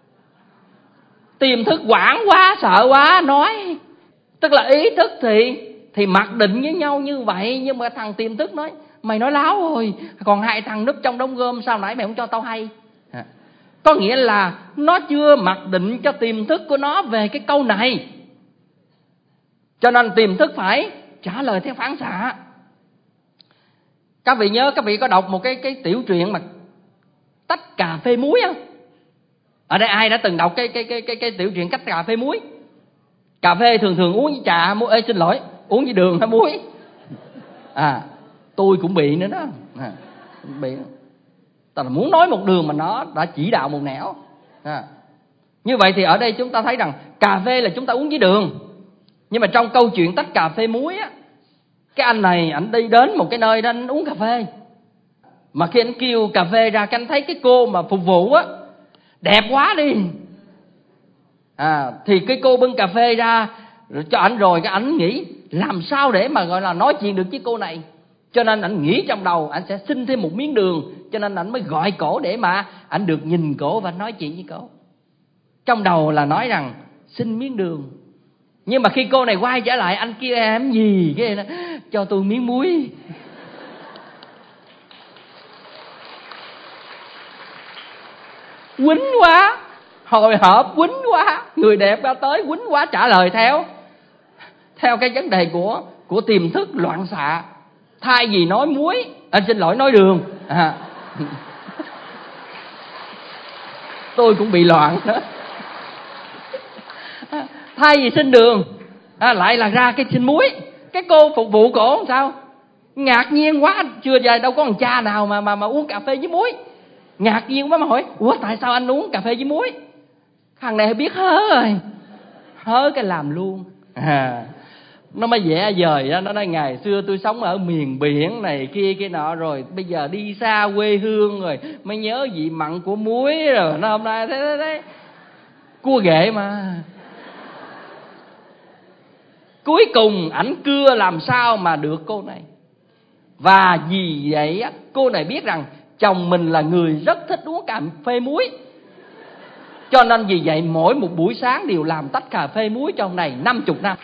Tiềm thức hoảng quá, sợ quá nói. Tức là ý thức thì thì mặc định với nhau như vậy, nhưng mà thằng tiềm thức nói mày nói láo rồi, còn hai thằng núp trong đống gom sao nãy mày không cho tao hay. À. Có nghĩa là nó chưa mặc định cho tiềm thức của nó về cái câu này, cho nên tiềm thức phải trả lời theo phản xạ. Các vị nhớ, các vị có đọc một cái cái tiểu truyện mà tách cà phê muối không? Ở đây ai đã từng đọc cái cái cái cái, cái tiểu truyện cách cà phê muối? Cà phê thường thường uống với trà muối, ê, xin lỗi, uống với đường hay muối? À, tôi cũng bị nữa đó. À, bị. Ta là muốn nói một đường mà nó đã chỉ đạo một nẻo. À. Như vậy thì ở đây chúng ta thấy rằng cà phê là chúng ta uống với đường. Nhưng mà trong câu chuyện tách cà phê muối á, cái anh này anh đi đến một cái nơi đó anh uống cà phê. Mà khi anh kêu cà phê ra, cái anh thấy cái cô mà phục vụ á đẹp quá đi. À, thì cái cô bưng cà phê ra cho ảnh rồi, cái ảnh nghĩ làm sao để mà gọi là nói chuyện được với cô này. Cho nên ảnh nghĩ trong đầu ảnh sẽ xin thêm một miếng đường, cho nên ảnh mới gọi cổ để mà ảnh được nhìn cổ và nói chuyện với cổ. Trong đầu là nói rằng xin miếng đường. Nhưng mà khi cô này quay trở lại, anh kêu em gì cái này, cho tôi miếng muối. Quýnh quá, hồi hộp quýnh quá, người đẹp ra tới quýnh quá, trả lời theo theo cái vấn đề của của tiềm thức loạn xạ. Thay vì nói muối, anh xin lỗi nói đường. À. tôi cũng bị loạn đó. Thay vì xin đường à, lại là ra cái xin muối. Cái cô phục vụ cổ làm sao ngạc nhiên quá, chưa giờ đâu có thằng cha nào mà mà mà uống cà phê với muối. Ngạc nhiên quá mà hỏi ủa tại sao anh uống cà phê với muối? Thằng này biết hớ rồi, hớ cái làm luôn à. Nó mới vẽ vời đó, nó nói ngày xưa tôi sống ở miền biển này kia kia nọ, rồi bây giờ đi xa quê hương rồi mới nhớ vị mặn của muối, rồi nó hôm nay thế thế thế cua ghệ mà. Cuối cùng ảnh cưa làm sao mà được cô này. Và vì vậy cô này biết rằng chồng mình là người rất thích uống cà phê muối, cho nên vì vậy mỗi một buổi sáng đều làm tách cà phê muối cho ông này năm chục năm.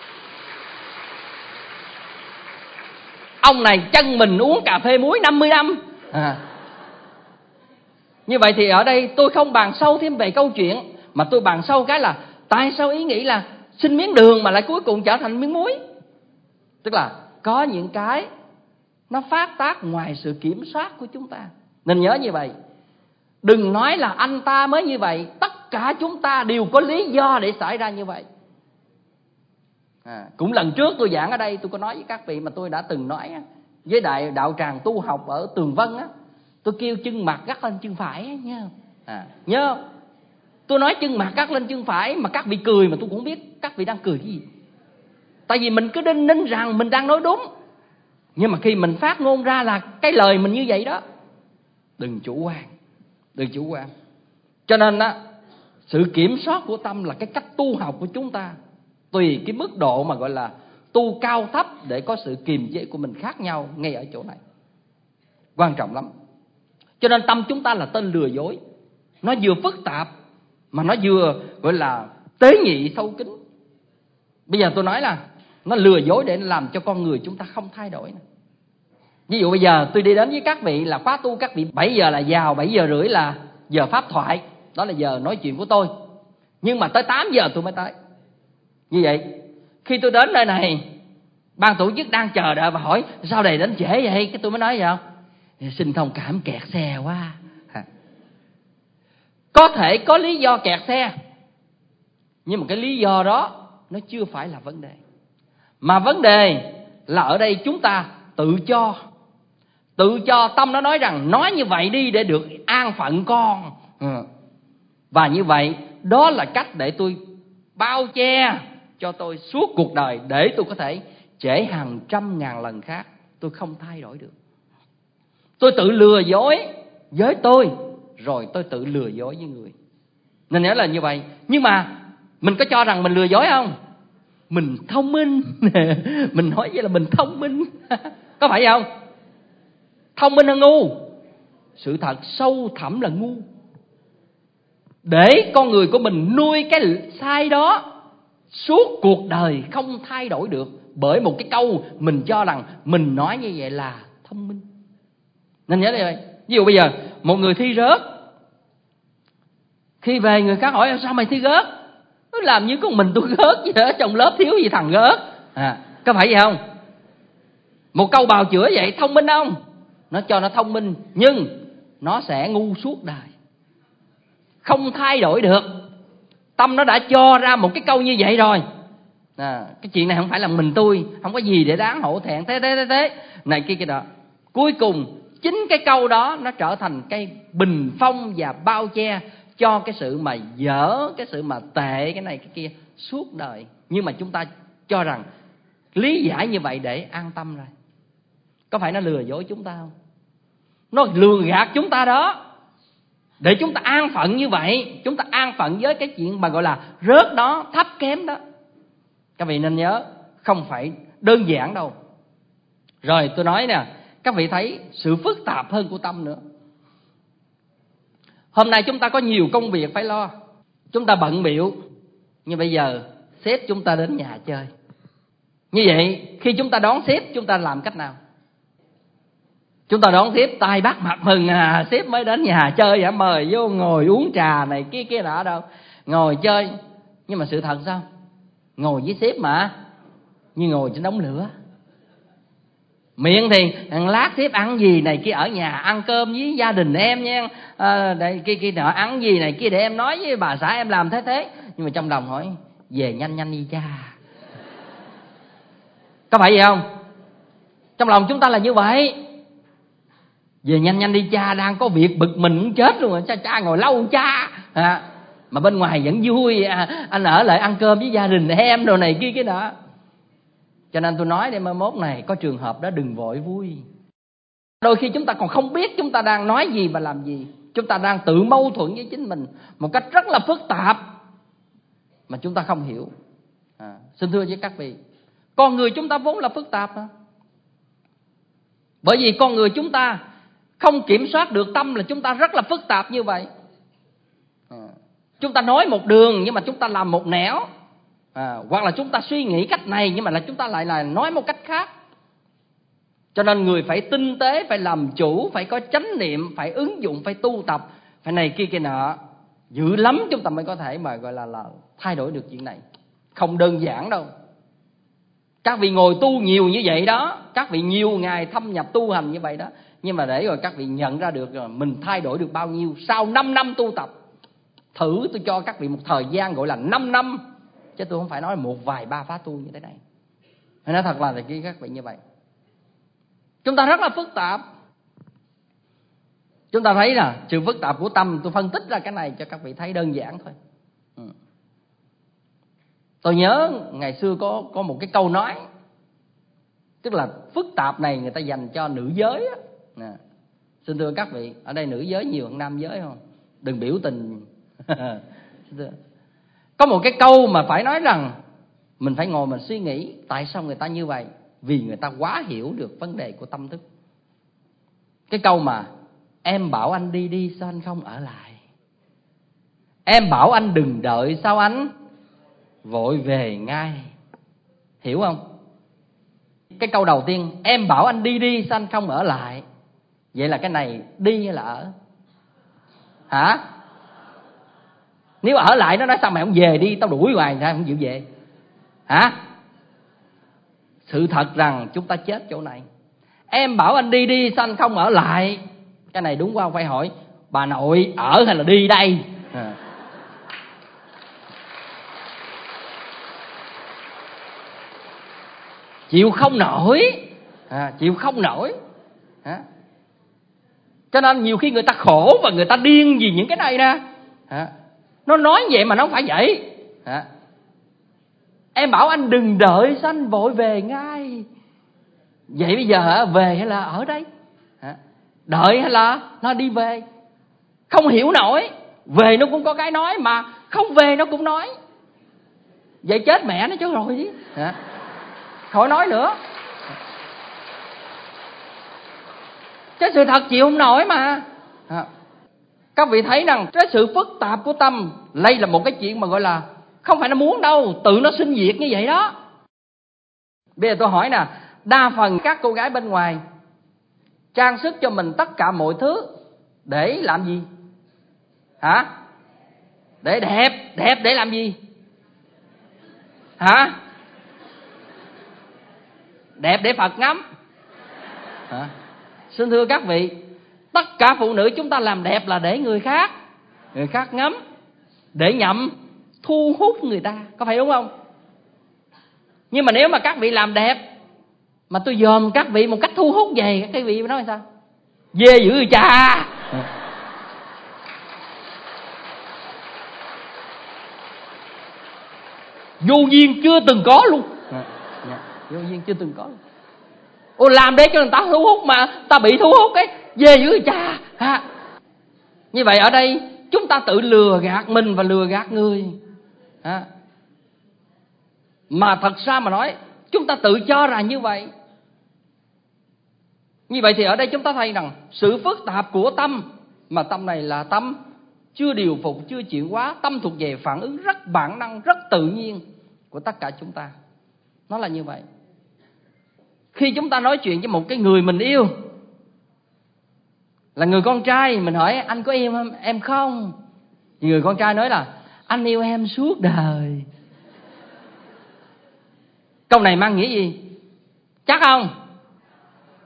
Ông này chân mình uống cà phê muối năm mươi năm à. Như vậy thì ở đây tôi không bàn sâu thêm về câu chuyện, mà tôi bàn sâu cái là tại sao ý nghĩ là xin miếng đường mà lại cuối cùng trở thành miếng muối. Tức là có những cái nó phát tác ngoài sự kiểm soát của chúng ta. Nên nhớ như vậy, đừng nói là anh ta mới như vậy, tất cả chúng ta đều có lý do để xảy ra như vậy à. Cũng lần trước tôi giảng ở đây, tôi có nói với các vị mà tôi đã từng nói với đại đạo tràng tu học ở Tường Vân á, tôi kêu chân mặt gác lên chân phải á, nhớ không? À, nhớ không? Tôi nói chân mặt gác lên chân phải mà các vị cười mà tôi cũng không biết các vị đang cười cái gì. Tại vì mình cứ đinh ninh rằng mình đang nói đúng, nhưng mà khi mình phát ngôn ra là cái lời mình như vậy đó. Đừng chủ quan, đừng chủ quan. Cho nên á, sự kiểm soát của tâm là cái cách tu học của chúng ta. Tùy cái mức độ mà gọi là tu cao thấp để có sự kiềm chế của mình khác nhau ngay ở chỗ này. Quan trọng lắm. Cho nên tâm chúng ta là tên lừa dối. Nó vừa phức tạp mà nó vừa gọi là tế nhị sâu kín. Bây giờ tôi nói là nó lừa dối để làm cho con người chúng ta không thay đổi. Ví dụ bây giờ tôi đi đến với các vị là khóa tu, các vị bảy giờ là vào, bảy giờ rưỡi là giờ pháp thoại, đó là giờ nói chuyện của tôi. Nhưng mà tới tám giờ tôi mới tới. Như vậy khi tôi đến nơi này, ban tổ chức đang chờ đợi và hỏi sao đây đến trễ vậy, cái tôi mới nói vậy không, xin thông cảm kẹt xe quá. Có thể có lý do kẹt xe, nhưng mà cái lý do đó nó chưa phải là vấn đề. Mà vấn đề là ở đây chúng ta tự cho Tự cho tâm nó nói rằng nói như vậy đi để được an phận con. Và như vậy đó là cách để tôi bao che cho tôi suốt cuộc đời, để tôi có thể trễ hàng trăm ngàn lần khác tôi không thay đổi được. Tôi tự lừa dối với tôi, rồi tôi tự lừa dối với người. Nên nhớ là như vậy. Nhưng mà mình có cho rằng mình lừa dối không? Mình thông minh. Mình nói vậy là mình thông minh. Có phải không? Thông minh hơn ngu. Sự thật sâu thẳm là ngu. Để con người của mình nuôi cái sai đó suốt cuộc đời không thay đổi được, bởi một cái câu mình cho rằng mình nói như vậy là thông minh. Nên nhớ đây. Ví dụ bây giờ một người thi rớt, khi về người khác hỏi sao mày thi rớt, nó làm như con mình tôi rớt vậy đó, trong lớp thiếu gì thằng rớt à, có phải vậy không? Một câu bào chữa vậy thông minh không? Nó cho nó thông minh, nhưng nó sẽ ngu suốt đời, không thay đổi được. Tâm nó đã cho ra một cái câu như vậy rồi à, cái chuyện này không phải là mình tôi, không có gì để đáng hổ thẹn thế thế thế thế này kia kia đó. Cuối cùng chính cái câu đó nó trở thành cái bình phong và bao che cho cái sự mà dở, cái sự mà tệ, cái này cái kia suốt đời. Nhưng mà chúng ta cho rằng lý giải như vậy để an tâm rồi. Có phải nó lừa dối chúng ta không? Nó lừa gạt chúng ta đó, để chúng ta an phận như vậy. Chúng ta an phận với cái chuyện mà gọi là rớt đó, thấp kém đó. Các vị nên nhớ, không phải đơn giản đâu. Rồi tôi nói nè, các vị thấy sự phức tạp hơn của tâm nữa. Hôm nay chúng ta có nhiều công việc phải lo, chúng ta bận bịu, nhưng bây giờ sếp chúng ta đến nhà chơi. Như vậy khi chúng ta đón sếp, chúng ta làm cách nào? Chúng ta đón sếp tay bắt mặt mừng à, sếp mới đến nhà chơi vậy, mời vô ngồi uống trà này kia kia nọ đâu, ngồi chơi. Nhưng mà sự thật sao? Ngồi với sếp mà như ngồi trên đống lửa. Miệng thì lát tiếp ăn gì này kia, ở nhà ăn cơm với gia đình em nha, à, đây kia kia nọ ăn gì này kia để em nói với bà xã em làm thế thế. Nhưng mà trong lòng hỏi về nhanh nhanh đi cha. Có phải vậy không? Trong lòng chúng ta là như vậy. Về nhanh nhanh đi cha, đang có việc bực mình muốn chết luôn rồi, cha cha ngồi lâu cha à, mà bên ngoài vẫn vui, à, anh ở lại ăn cơm với gia đình em đồ này kia cái đó. Cho nên tôi nói để mai mốt này có trường hợp đó đừng vội vui. Đôi khi chúng ta còn không biết chúng ta đang nói gì và làm gì. Chúng ta đang tự mâu thuẫn với chính mình một cách rất là phức tạp mà chúng ta không hiểu. à, Xin thưa với các vị, con người chúng ta vốn là phức tạp mà. Bởi vì con người chúng ta không kiểm soát được tâm là chúng ta rất là phức tạp như vậy. à, Chúng ta nói một đường nhưng mà chúng ta làm một nẻo, à, hoặc là chúng ta suy nghĩ cách này nhưng mà là chúng ta lại là nói một cách khác. Cho nên người phải tinh tế, phải làm chủ, phải có chánh niệm, phải ứng dụng, phải tu tập, phải này kia kia nọ, dữ lắm chúng ta mới có thể mà gọi là, là thay đổi được chuyện này. Không đơn giản đâu. Các vị ngồi tu nhiều như vậy đó, các vị nhiều ngày thâm nhập tu hành như vậy đó, nhưng mà để rồi các vị nhận ra được rồi mình thay đổi được bao nhiêu sau năm năm tu tập. Thử tôi cho các vị một thời gian gọi là năm năm, chứ tôi không phải nói là một vài ba khóa tu như thế này. Phải nói thật là thì các vị như vậy. Chúng ta rất là phức tạp. Chúng ta thấy là sự phức tạp của tâm, tôi phân tích ra cái này cho các vị thấy đơn giản thôi. ừ. Tôi nhớ ngày xưa có có một cái câu nói, tức là phức tạp này người ta dành cho nữ giới á. Nè, xin thưa các vị, ở đây nữ giới nhiều hơn nam giới không? Đừng biểu tình. Có một cái câu mà phải nói rằng mình phải ngồi mình suy nghĩ tại sao người ta như vậy. Vì người ta quá hiểu được vấn đề của tâm thức. Cái câu mà em bảo anh đi đi sao anh không ở lại, em bảo anh đừng đợi sao anh vội về ngay. Hiểu không? Cái câu đầu tiên, em bảo anh đi đi sao anh không ở lại. Vậy là cái này đi hay là ở? Hả? Nếu ở lại nó nói sao mày không về đi, tao đuổi hoài sao không chịu về. Hả? Sự thật rằng chúng ta chết chỗ này. Em bảo anh đi đi sao anh không ở lại. Cái này đúng qua phải hỏi bà nội ở hay là đi đây. à. Chịu không nổi, à, chịu không nổi. à. Cho nên nhiều khi người ta khổ và người ta điên vì những cái này nè. à. Nó nói vậy mà nó không phải vậy. à. Em bảo anh đừng đợi sao anh vội về ngay. Vậy bây giờ hả, về hay là ở đây? Hả? Đợi hay là nó đi về? Không hiểu nổi. Về nó cũng có cái nói, mà không về nó cũng nói. Vậy chết mẹ nó chứ rồi chứ. Hả? Khỏi nói nữa. Cái sự thật chịu không nổi mà. Hả? Các vị thấy rằng cái sự phức tạp của tâm, đây là một cái chuyện mà gọi là không phải nó muốn đâu, tự nó sinh diệt như vậy đó. Bây giờ tôi hỏi nè, đa phần các cô gái bên ngoài trang sức cho mình tất cả mọi thứ để làm gì? Hả? Để đẹp. Đẹp để làm gì? Hả? Đẹp để Phật ngắm. Hả? Xin thưa các vị, tất cả phụ nữ chúng ta làm đẹp là để người khác, người khác ngắm, để nhậm thu hút người ta, có phải đúng không? Nhưng mà nếu mà các vị làm đẹp mà tôi dòm các vị một cách thu hút về, các vị nói sao? Dê dữ cha. Vô duyên chưa từng có luôn. Vô duyên chưa từng có luôn. Ồ, làm để cho người ta thu hút mà ta bị thu hút cái dê dữ cha. Ha. Như vậy ở đây chúng ta tự lừa gạt mình và lừa gạt người. Ha. Mà thật ra mà nói, chúng ta tự cho là như vậy. Như vậy thì ở đây chúng ta thấy rằng sự phức tạp của tâm, mà tâm này là tâm chưa điều phục, chưa chuyển hóa, tâm thuộc về phản ứng rất bản năng, rất tự nhiên của tất cả chúng ta. Nó là như vậy. Khi chúng ta nói chuyện với một cái người mình yêu, là người con trai, mình hỏi anh có yêu em không? Thì người con trai nói là anh yêu em suốt đời. Câu này mang nghĩa gì? Chắc không?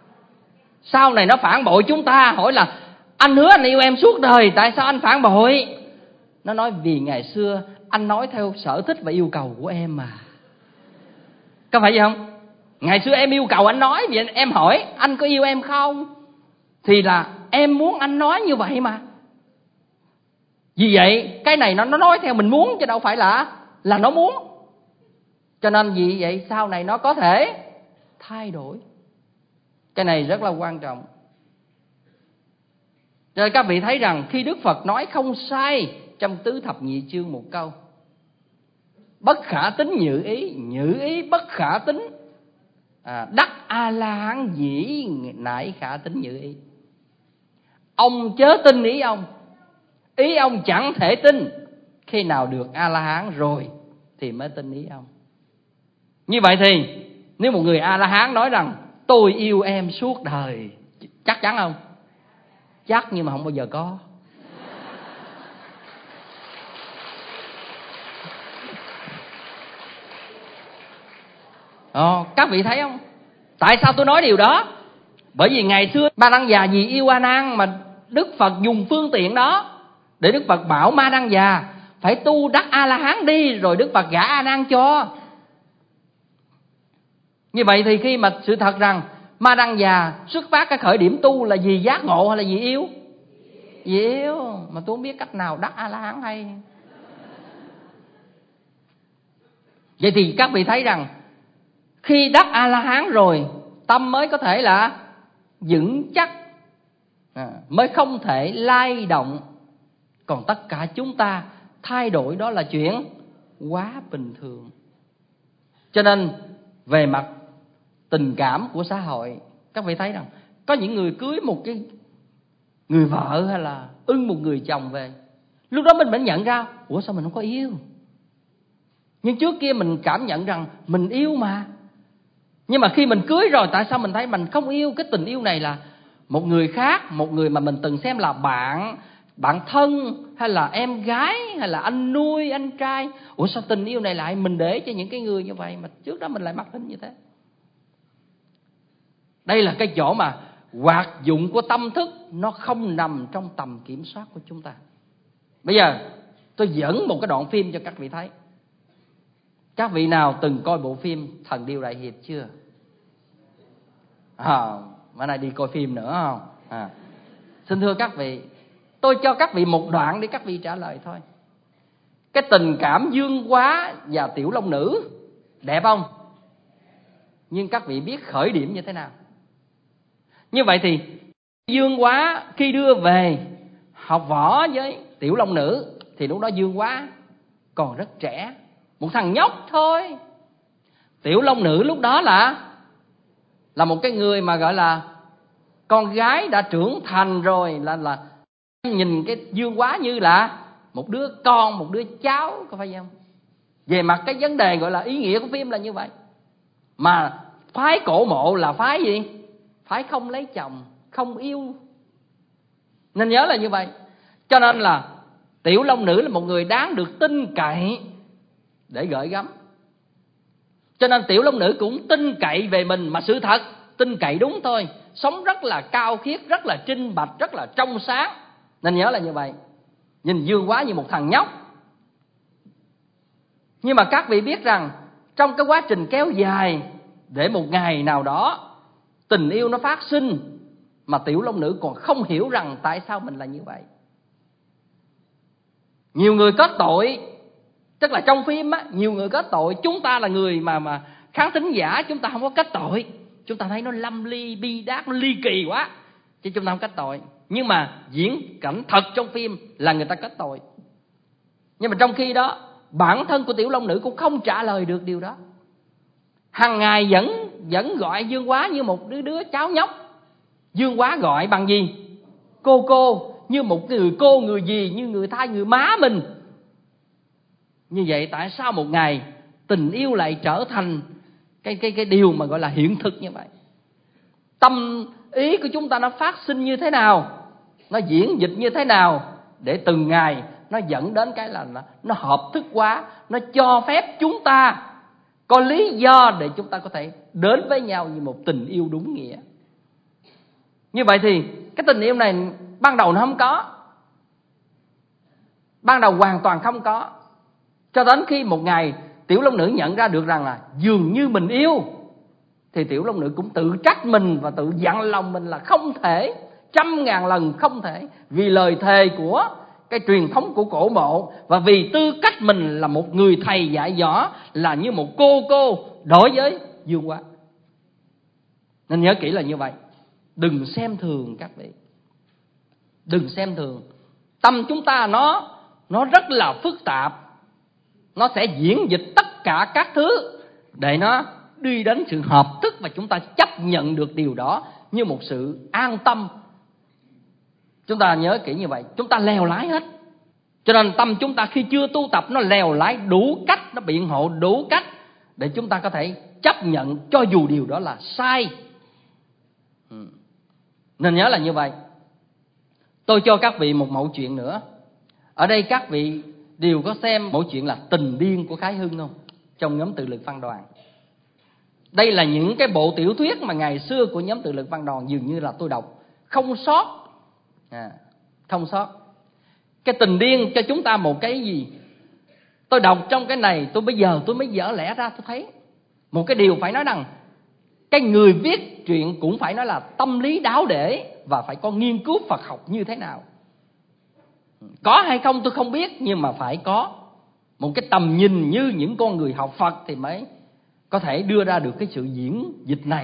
Sau này nó phản bội chúng ta, hỏi là anh hứa anh yêu em suốt đời, tại sao anh phản bội? Nó nói vì ngày xưa anh nói theo sở thích và yêu cầu của em mà. Có phải vậy không? Ngày xưa em yêu cầu anh nói, vì em hỏi anh có yêu em không, thì là em muốn anh nói như vậy mà. Vì vậy cái này nó nó nói theo mình muốn, chứ đâu phải là là nó muốn. Cho nên vì vậy sau này nó có thể thay đổi. Cái này rất là quan trọng. Cho nên các vị thấy rằng khi Đức Phật nói không sai trong tứ thập nhị chương một câu: bất khả tín nhự ý, nhự ý bất khả tín, à, đắc A La Hán dĩ nải khả tín nhự ý. Ông chớ tin ý ông, ý ông chẳng thể tin, khi nào được A La Hán rồi thì mới tin ý ông. Như vậy thì nếu một người A La Hán nói rằng tôi yêu em suốt đời, chắc chắn không? Chắc, nhưng mà không bao giờ có. Ờ, các vị thấy không? Tại sao tôi nói điều đó? Bởi vì ngày xưa Ma Đăng Già vì yêu A Nan mà Đức Phật dùng phương tiện đó để Đức Phật bảo Ma Đăng Già phải tu đắc A La Hán đi, rồi Đức Phật gả A Nan cho. Như vậy thì khi mà sự thật rằng Ma Đăng Già xuất phát cái khởi điểm tu là vì giác ngộ hay là vì yêu? Vì yêu, mà tôi không biết cách nào đắc A La Hán hay. Vậy thì các vị thấy rằng khi đắc A La Hán rồi, tâm mới có thể là vững chắc, à, mới không thể lay động. Còn tất cả chúng ta thay đổi đó là chuyện quá bình thường. Cho nên về mặt tình cảm của xã hội, các vị thấy rằng có những người cưới một cái người vợ hay là ưng một người chồng về, lúc đó mình mới nhận ra ủa sao mình không có yêu. Nhưng trước kia mình cảm nhận rằng mình yêu mà. Nhưng mà khi mình cưới rồi, tại sao mình thấy mình không yêu? Cái tình yêu này là một người khác, một người mà mình từng xem là bạn, bạn thân, hay là em gái, hay là anh nuôi, anh trai. Ủa sao tình yêu này lại mình để cho những cái người như vậy, mà trước đó mình lại mặc hình như thế? Đây là cái chỗ mà hoạt dụng của tâm thức nó không nằm trong tầm kiểm soát của chúng ta. Bây giờ tôi dẫn một cái đoạn phim cho các vị thấy. Các vị nào từng coi bộ phim Thần Điêu Đại Hiệp chưa? À, bữa nay đi coi phim nữa không? À, xin thưa các vị, tôi cho các vị một đoạn để các vị trả lời thôi. Cái tình cảm Dương Quá và Tiểu Long Nữ đẹp không? Nhưng các vị biết khởi điểm như thế nào? Như vậy thì Dương Quá khi đưa về học võ với Tiểu Long Nữ thì lúc đó Dương Quá còn rất trẻ, một thằng nhóc thôi. Tiểu Long Nữ lúc đó là là một cái người mà gọi là con gái đã trưởng thành rồi, là là nhìn cái Dương Quá như là một đứa con, một đứa cháu, có phải vậy không? Về mặt cái vấn đề gọi là ý nghĩa của phim là như vậy. Mà phái Cổ Mộ là phái gì? Phái không lấy chồng, không yêu. Nên nhớ là như vậy. Cho nên là Tiểu Long Nữ là một người đáng được tin cậy để gửi gắm. Cho nên Tiểu Long Nữ cũng tin cậy về mình, mà sự thật tin cậy đúng thôi, sống rất là cao khiết, rất là trinh bạch, rất là trong sáng. Nên nhớ là như vậy. Nhìn Dương Quá như một thằng nhóc. Nhưng mà các vị biết rằng trong cái quá trình kéo dài, để một ngày nào đó tình yêu nó phát sinh, mà Tiểu Long Nữ còn không hiểu rằng tại sao mình là như vậy. Nhiều người có tội, tức là trong phim á, nhiều người có tội. Chúng ta là người mà mà khán thính giả, chúng ta không có kết tội. Chúng ta thấy nó lâm ly, bi đát, nó ly kỳ quá, chứ chúng ta không kết tội. Nhưng mà diễn cảnh thật trong phim là người ta kết tội. Nhưng mà trong khi đó, bản thân của Tiểu Long Nữ cũng không trả lời được điều đó. Hằng ngày vẫn vẫn gọi Dương Quá như một đứa đứa cháu nhóc. Dương Quá gọi bằng gì? Cô cô, như một người cô, người gì, như người thay, người má mình. Như vậy tại sao một ngày tình yêu lại trở thành cái cái cái điều mà gọi là hiện thực như vậy? Tâm ý của chúng ta nó phát sinh như thế nào, nó diễn dịch như thế nào, để từng ngày nó dẫn đến cái là nó hợp thức hóa, nó cho phép chúng ta có lý do để chúng ta có thể đến với nhau như một tình yêu đúng nghĩa. Như vậy thì cái tình yêu này ban đầu nó không có, ban đầu hoàn toàn không có, cho đến khi một ngày Tiểu Long Nữ nhận ra được rằng là dường như mình yêu, thì Tiểu Long Nữ cũng tự trách mình và tự dặn lòng mình là không thể, trăm ngàn lần không thể, vì lời thề của cái truyền thống của cổ mộ, và vì tư cách mình là một người thầy dạy võ, là như một cô cô đối với Dương Quá. Nên nhớ kỹ là như vậy. Đừng xem thường các vị, đừng xem thường. Tâm chúng ta nó nó rất là phức tạp, nó sẽ diễn dịch tất cả các thứ để nó đi đến sự hợp thức, và chúng ta chấp nhận được điều đó như một sự an tâm. Chúng ta nhớ kỹ như vậy, chúng ta lèo lái hết. Cho nên tâm chúng ta khi chưa tu tập, nó lèo lái đủ cách, nó biện hộ đủ cách để chúng ta có thể chấp nhận cho dù điều đó là sai. Nên nhớ là như vậy. Tôi cho các vị một mẫu chuyện nữa. Ở đây các vị đều có xem mẫu chuyện là Tình Điên của Khái Hưng không? Trong nhóm Tự Lực Văn Đoàn. Đây là những cái bộ tiểu thuyết mà ngày xưa của nhóm Tự Lực Văn Đoàn dường như là tôi đọc không sót, à, không sót. Cái Tình Điên cho chúng ta một cái gì? Tôi đọc trong cái này, tôi bây giờ tôi mới dở lẽ ra, tôi thấy một cái điều phải nói rằng cái người viết truyện cũng phải nói là tâm lý đáo để và phải có nghiên cứu Phật học như thế nào. Có hay không tôi không biết, nhưng mà phải có một cái tầm nhìn như những con người học Phật thì mới có thể đưa ra được cái sự diễn dịch này.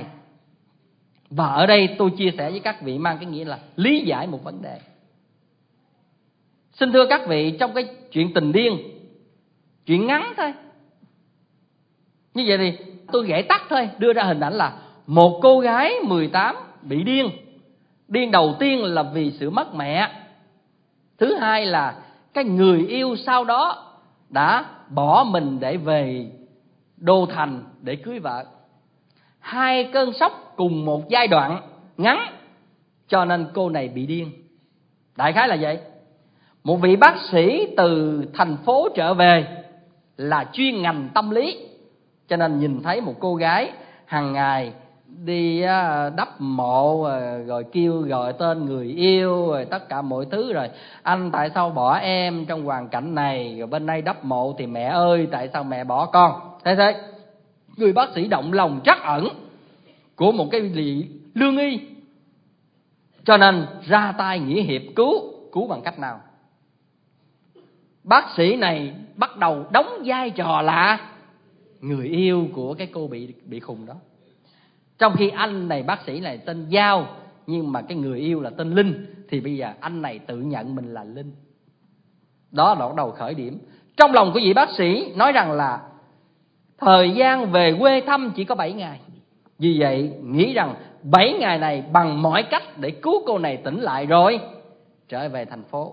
Và ở đây tôi chia sẻ với các vị mang cái nghĩa là lý giải một vấn đề. Xin thưa các vị, trong cái chuyện Tình Điên, chuyện ngắn thôi, như vậy thì tôi gãy tắt thôi, đưa ra hình ảnh là một cô gái mười tám bị điên. Điên đầu tiên là vì sự mất mẹ. Thứ hai là cái người yêu sau đó đã bỏ mình để về đô thành để cưới vợ. Hai cơn sốc cùng một giai đoạn ngắn, cho nên cô này bị điên. Đại khái là vậy. Một vị bác sĩ từ thành phố trở về là chuyên ngành tâm lý, cho nên nhìn thấy một cô gái hàng ngày đi đắp mộ, rồi kêu gọi tên người yêu, rồi tất cả mọi thứ, rồi anh tại sao bỏ em trong hoàn cảnh này, rồi bên đây đắp mộ thì mẹ ơi tại sao mẹ bỏ con. Thế thế người bác sĩ động lòng trắc ẩn của một cái vị lương y, cho nên ra tay nghĩa hiệp cứu. Cứu bằng cách nào? Bác sĩ này bắt đầu đóng vai trò là người yêu của cái cô bị bị khùng đó. Trong khi anh này, bác sĩ này tên Giao, nhưng mà cái người yêu là tên Linh, thì bây giờ anh này tự nhận mình là Linh. Đó là bắt đầu khởi điểm. Trong lòng của vị bác sĩ nói rằng là thời gian về quê thăm chỉ có bảy ngày. Vì vậy nghĩ rằng bảy ngày này bằng mọi cách để cứu cô này tỉnh lại rồi trở về thành phố.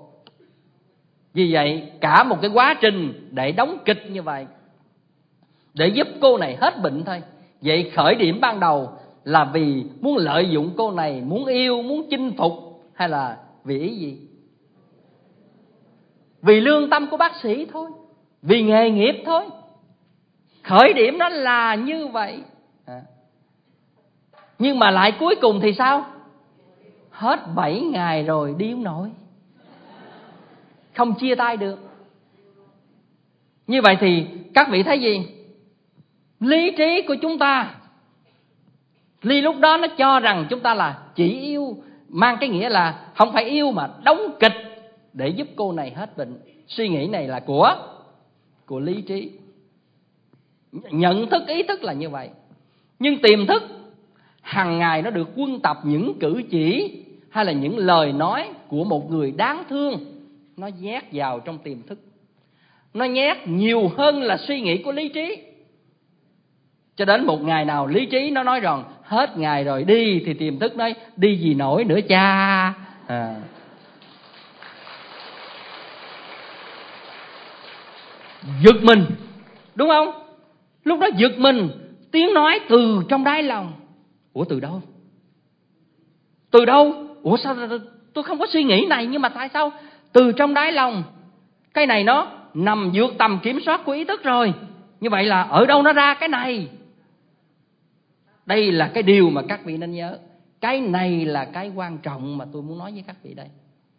Vì vậy cả một cái quá trình để đóng kịch như vậy, để giúp cô này hết bệnh thôi. Vậy khởi điểm ban đầu là vì muốn lợi dụng cô này, muốn yêu, muốn chinh phục, hay là vì ý gì? Vì lương tâm của bác sĩ thôi, vì nghề nghiệp thôi. Khởi điểm nó là như vậy. à. Nhưng mà lại cuối cùng thì sao? Hết bảy ngày rồi đi không nổi, không chia tay được. Như vậy thì các vị thấy gì? Lý trí của chúng ta Ly lúc đó nó cho rằng chúng ta là chỉ yêu, mang cái nghĩa là không phải yêu mà đóng kịch để giúp cô này hết bệnh. Suy nghĩ này là của của lý trí. Nhận thức, ý thức là như vậy. Nhưng tiềm thức hàng ngày nó được quân tập những cử chỉ hay là những lời nói của một người đáng thương, nó nhét vào trong tiềm thức. Nó nhét nhiều hơn là suy nghĩ của lý trí. Cho đến một ngày nào lý trí nó nói rằng hết ngày rồi đi, thì tiềm thức nói đi gì nổi nữa cha. à. Giật mình, đúng không? Lúc đó giật mình, tiếng nói từ trong đáy lòng. Ủa từ đâu? Từ đâu? Ủa sao tôi không có suy nghĩ này, nhưng mà tại sao từ trong đáy lòng? Cái này nó nằm vượt tầm kiểm soát của ý thức rồi. Như vậy là ở đâu nó ra cái này? Đây là cái điều mà các vị nên nhớ. Cái này là cái quan trọng mà tôi muốn nói với các vị đây.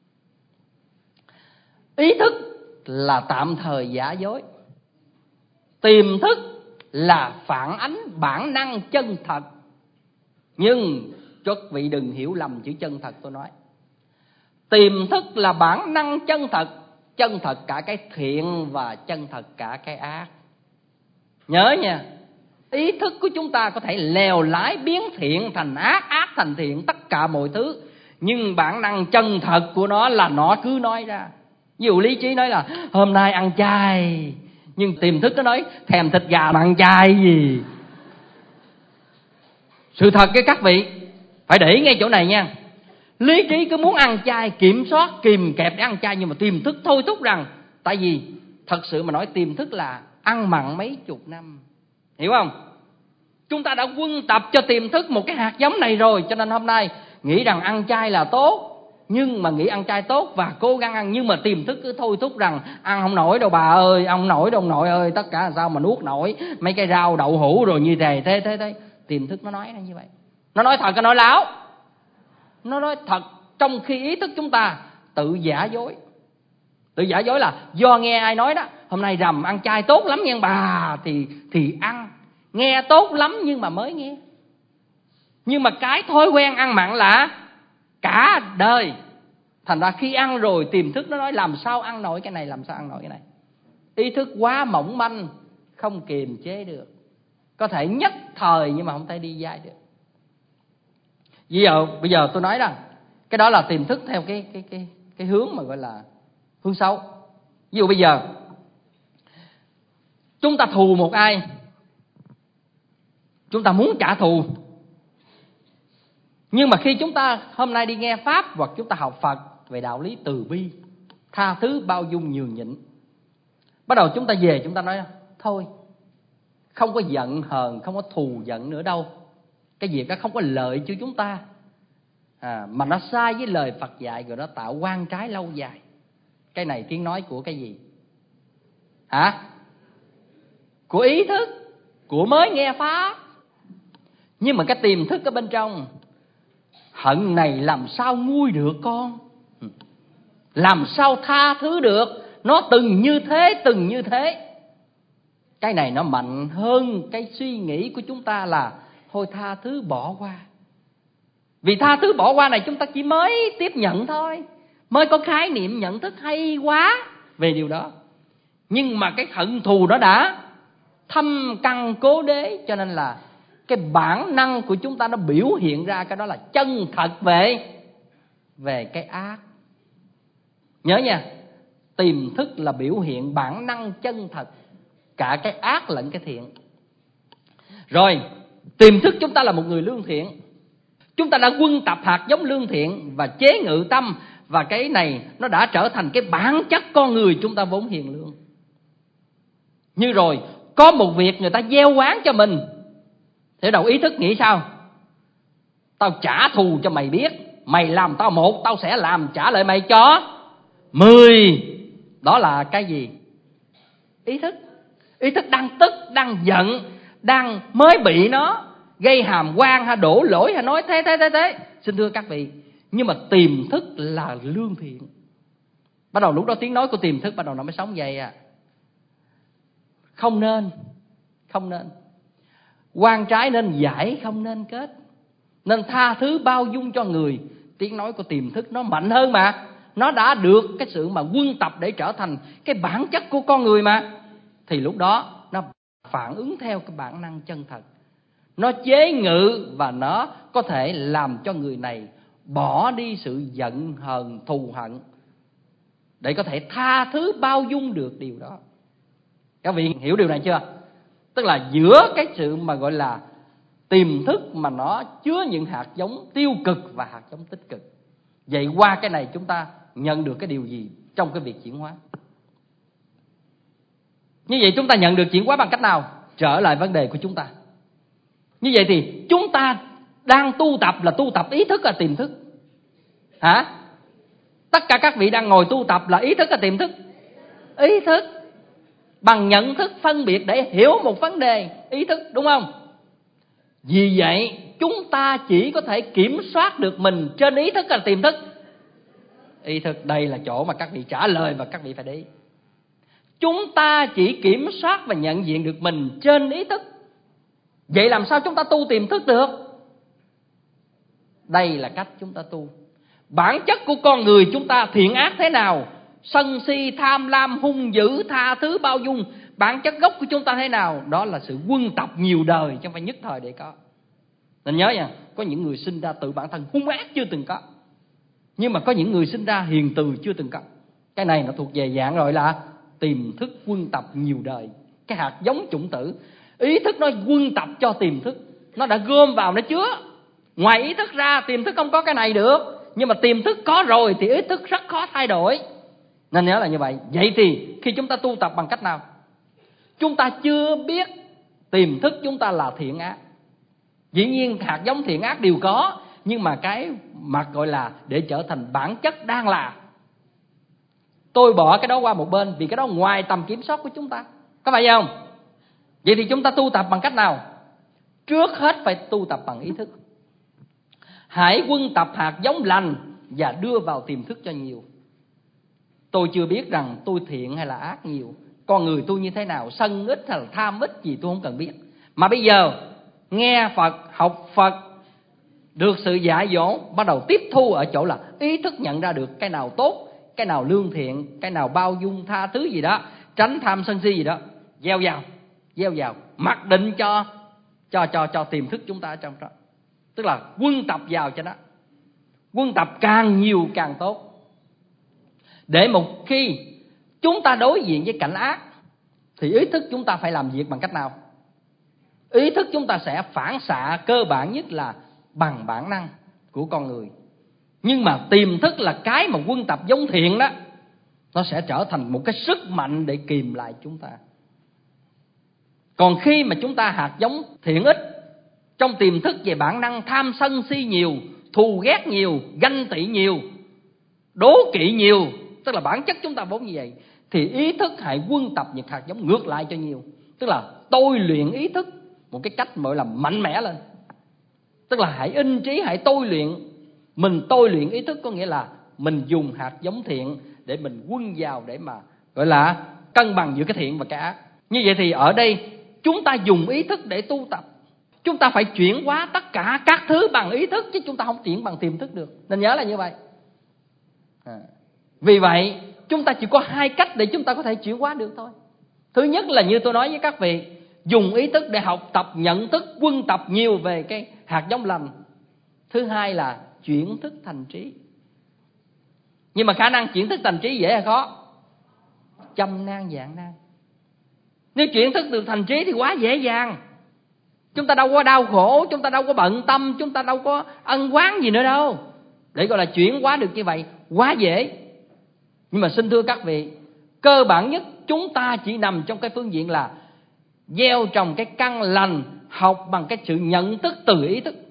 Ý thức là tạm thời giả dối, tiềm thức là phản ánh bản năng chân thật. Nhưng các vị đừng hiểu lầm chữ chân thật tôi nói. Tiềm thức là bản năng chân thật, chân thật cả cái thiện và chân thật cả cái ác. Nhớ nha, ý thức của chúng ta có thể lèo lái biến thiện thành ác, ác thành thiện, tất cả mọi thứ. Nhưng bản năng chân thật của nó là nó cứ nói ra. Ví dụ lý trí nói là hôm nay ăn chay, nhưng tiềm thức nó nói thèm thịt gà mà ăn chay gì. Sự thật cái các vị phải để ý ngay chỗ này nha. Lý trí cứ muốn ăn chay, kiểm soát, kìm kẹp để ăn chay, nhưng mà tiềm thức thôi thúc rằng, tại vì thật sự mà nói tiềm thức là ăn mặn mấy chục năm, hiểu không? Chúng ta đã quân tập cho tiềm thức một cái hạt giống này rồi, cho nên hôm nay nghĩ rằng ăn chay là tốt, nhưng mà nghĩ ăn chay tốt và cố gắng ăn, nhưng mà tiềm thức cứ thôi thúc rằng ăn không nổi đâu bà ơi, ăn không nổi đâu ông nội ơi, tất cả làm sao mà nuốt nổi mấy cái rau đậu hũ rồi như thế thế thế thế. Tiềm thức nó nói ra như vậy, nó nói thật, nó nói láo, nó nói thật, trong khi ý thức chúng ta tự giả dối. Tự giả dối là do nghe ai nói đó, hôm nay rằm ăn chay tốt lắm nha bà, thì thì ăn, nghe tốt lắm nhưng mà mới nghe. Nhưng mà cái thói quen ăn mặn là cả đời. Thành ra khi ăn rồi tiềm thức nó nói làm sao ăn nổi cái này, làm sao ăn nổi cái này. Ý thức quá mỏng manh, không kiềm chế được. Có thể nhất thời nhưng mà không thể đi dai được. Bây giờ, bây giờ tôi nói rằng cái đó là tiềm thức theo cái, cái, cái, cái hướng mà gọi là hướng xấu. Ví dụ bây giờ chúng ta thù một ai, chúng ta muốn trả thù, nhưng mà khi chúng ta hôm nay đi nghe Pháp hoặc chúng ta học Phật về đạo lý từ bi, tha thứ, bao dung, nhường nhịn, bắt đầu chúng ta về chúng ta nói thôi, không có giận hờn, không có thù giận nữa đâu, cái việc đó không có lợi cho chúng ta, à, mà nó sai với lời Phật dạy, rồi nó tạo oan trái lâu dài. Cái này tiếng nói của cái gì? Hả? Của ý thức, của mới nghe Pháp. Nhưng mà cái tiềm thức ở bên trong, hận này làm sao nguôi được con, làm sao tha thứ được, nó từng như thế, từng như thế. Cái này nó mạnh hơn cái suy nghĩ của chúng ta là thôi tha thứ bỏ qua. Vì tha thứ bỏ qua này chúng ta chỉ mới tiếp nhận thôi, mới có khái niệm nhận thức hay quá về điều đó. Nhưng mà cái hận thù nó đã thâm căn cố đế, cho nên là cái bản năng của chúng ta nó biểu hiện ra cái đó là chân thật về về cái ác. Nhớ nha, tiềm thức là biểu hiện bản năng chân thật cả cái ác lẫn cái thiện. Rồi, tiềm thức chúng ta là một người lương thiện, chúng ta đã quân tập hạt giống lương thiện và chế ngự tâm, và cái này nó đã trở thành cái bản chất con người chúng ta vốn hiền lương. Như rồi có một việc người ta gieo oán cho mình, thế đầu ý thức nghĩ sao? Tao trả thù cho mày biết, mày làm tao một, tao sẽ làm trả lại mày cho mười. Đó là cái gì? Ý thức. Ý thức đang tức, đang giận, đang mới bị nó gây hàm oan hay đổ lỗi hay nói thế thế thế thế. Xin thưa các vị, nhưng mà tiềm thức là lương thiện. Bắt đầu lúc đó tiếng nói của tiềm thức bắt đầu nó mới sống vậy à. Không nên, không nên. Oan trái nên giải, không nên kết. Nên tha thứ bao dung cho người. Tiếng nói của tiềm thức nó mạnh hơn mà. Nó đã được cái sự mà quân tập để trở thành cái bản chất của con người mà. Thì lúc đó nó phản ứng theo cái bản năng chân thật. Nó chế ngự và nó có thể làm cho người này bỏ đi sự giận hờn thù hận, để có thể tha thứ bao dung được điều đó. Các vị hiểu điều này chưa? Tức là giữa cái sự mà gọi là tiềm thức mà nó chứa những hạt giống tiêu cực và hạt giống tích cực. Vậy qua cái này chúng ta nhận được cái điều gì trong cái việc chuyển hóa? Như vậy chúng ta nhận được chuyển hóa bằng cách nào? Trở lại vấn đề của chúng ta. Như vậy thì chúng ta đang tu tập là tu tập ý thức là tiềm thức? Hả? Tất cả các vị đang ngồi tu tập là ý thức là tiềm thức? Ý thức. Bằng nhận thức phân biệt để hiểu một vấn đề, ý thức, đúng không? Vì vậy chúng ta chỉ có thể kiểm soát được mình trên ý thức hay là tiềm thức? Ý thức. Đây là chỗ mà các vị trả lời và các vị phải để ý. Chúng ta chỉ kiểm soát và nhận diện được mình trên ý thức. Vậy làm sao chúng ta tu tiềm thức được? Đây là cách chúng ta tu. Bản chất của con người chúng ta thiện ác thế nào, sân si, tham lam, hung dữ, tha thứ, bao dung, bản chất gốc của chúng ta thế nào? Đó là sự quân tập nhiều đời, chứ không phải nhất thời để có. Nên nhớ nha, có những người sinh ra tự bản thân hung ác chưa từng có, nhưng mà có những người sinh ra hiền từ chưa từng có. Cái này nó thuộc về dạng gọi là tiềm thức quân tập nhiều đời. Cái hạt giống chủng tử. Ý thức nó quân tập cho tiềm thức, nó đã gom vào, nó chứa. Ngoài ý thức ra tiềm thức không có cái này được, nhưng mà tiềm thức có rồi thì ý thức rất khó thay đổi. Nên nhớ là như vậy. Vậy thì khi chúng ta tu tập bằng cách nào? Chúng ta chưa biết tiềm thức chúng ta là thiện ác. Dĩ nhiên hạt giống thiện ác đều có, nhưng mà cái mặt gọi là để trở thành bản chất đang là, tôi bỏ cái đó qua một bên, vì cái đó ngoài tầm kiểm soát của chúng ta. Có phải không? Vậy thì chúng ta tu tập bằng cách nào? Trước hết phải tu tập bằng ý thức. Hãy quân tập hạt giống lành và đưa vào tiềm thức cho nhiều. Tôi chưa biết rằng tôi thiện hay là ác nhiều, con người tôi như thế nào, sân ít hay là tham ít gì tôi không cần biết. Mà bây giờ nghe Phật, học Phật, được sự dạy dỗ, bắt đầu tiếp thu ở chỗ là ý thức nhận ra được cái nào tốt, cái nào lương thiện, cái nào bao dung tha thứ gì đó, tránh tham sân si gì đó, gieo vào, gieo vào, mặc định cho cho cho cho tiềm thức chúng ta ở trong đó. Tức là quân tập vào cho nó. Quân tập càng nhiều càng tốt. Để một khi chúng ta đối diện với cảnh ác thì ý thức chúng ta phải làm việc bằng cách nào? Ý thức chúng ta sẽ phản xạ cơ bản nhất là bằng bản năng của con người. Nhưng mà tiềm thức là cái mà quân tập giống thiện đó, nó sẽ trở thành một cái sức mạnh để kìm lại chúng ta. Còn khi mà chúng ta hạt giống thiện ít, trong tiềm thức về bản năng tham sân si nhiều, thù ghét nhiều, ganh tị nhiều, đố kỵ nhiều, tức là bản chất chúng ta vốn như vậy, thì ý thức hãy quân tập những hạt giống ngược lại cho nhiều. Tức là tôi luyện ý thức một cái cách gọi là mạnh mẽ lên. Tức là hãy in trí, hãy tôi luyện. Mình tôi luyện ý thức có nghĩa là mình dùng hạt giống thiện để mình quân vào để mà gọi là cân bằng giữa cái thiện và cái ác. Như vậy thì ở đây chúng ta dùng ý thức để tu tập. Chúng ta phải chuyển hóa tất cả các thứ bằng ý thức, chứ chúng ta không chuyển bằng tiềm thức được. Nên nhớ là như vậy. À. Vì vậy chúng ta chỉ có hai cách để chúng ta có thể chuyển hóa được thôi. Thứ nhất là như tôi nói với các vị, dùng ý thức để học tập nhận thức, quân tập nhiều về cái hạt giống lành. Thứ hai là chuyển thức thành trí. Nhưng mà khả năng chuyển thức thành trí dễ hay khó? Trăm nan vạn nan. Nếu chuyển thức được thành trí thì quá dễ dàng. Chúng ta đâu có đau khổ, chúng ta đâu có bận tâm, chúng ta đâu có ân oán gì nữa đâu. Để gọi là chuyển hóa được như vậy quá dễ. Nhưng mà xin thưa các vị, cơ bản nhất chúng ta chỉ nằm trong cái phương diện là gieo trồng cái căn lành, học bằng cái sự nhận thức từ ý thức.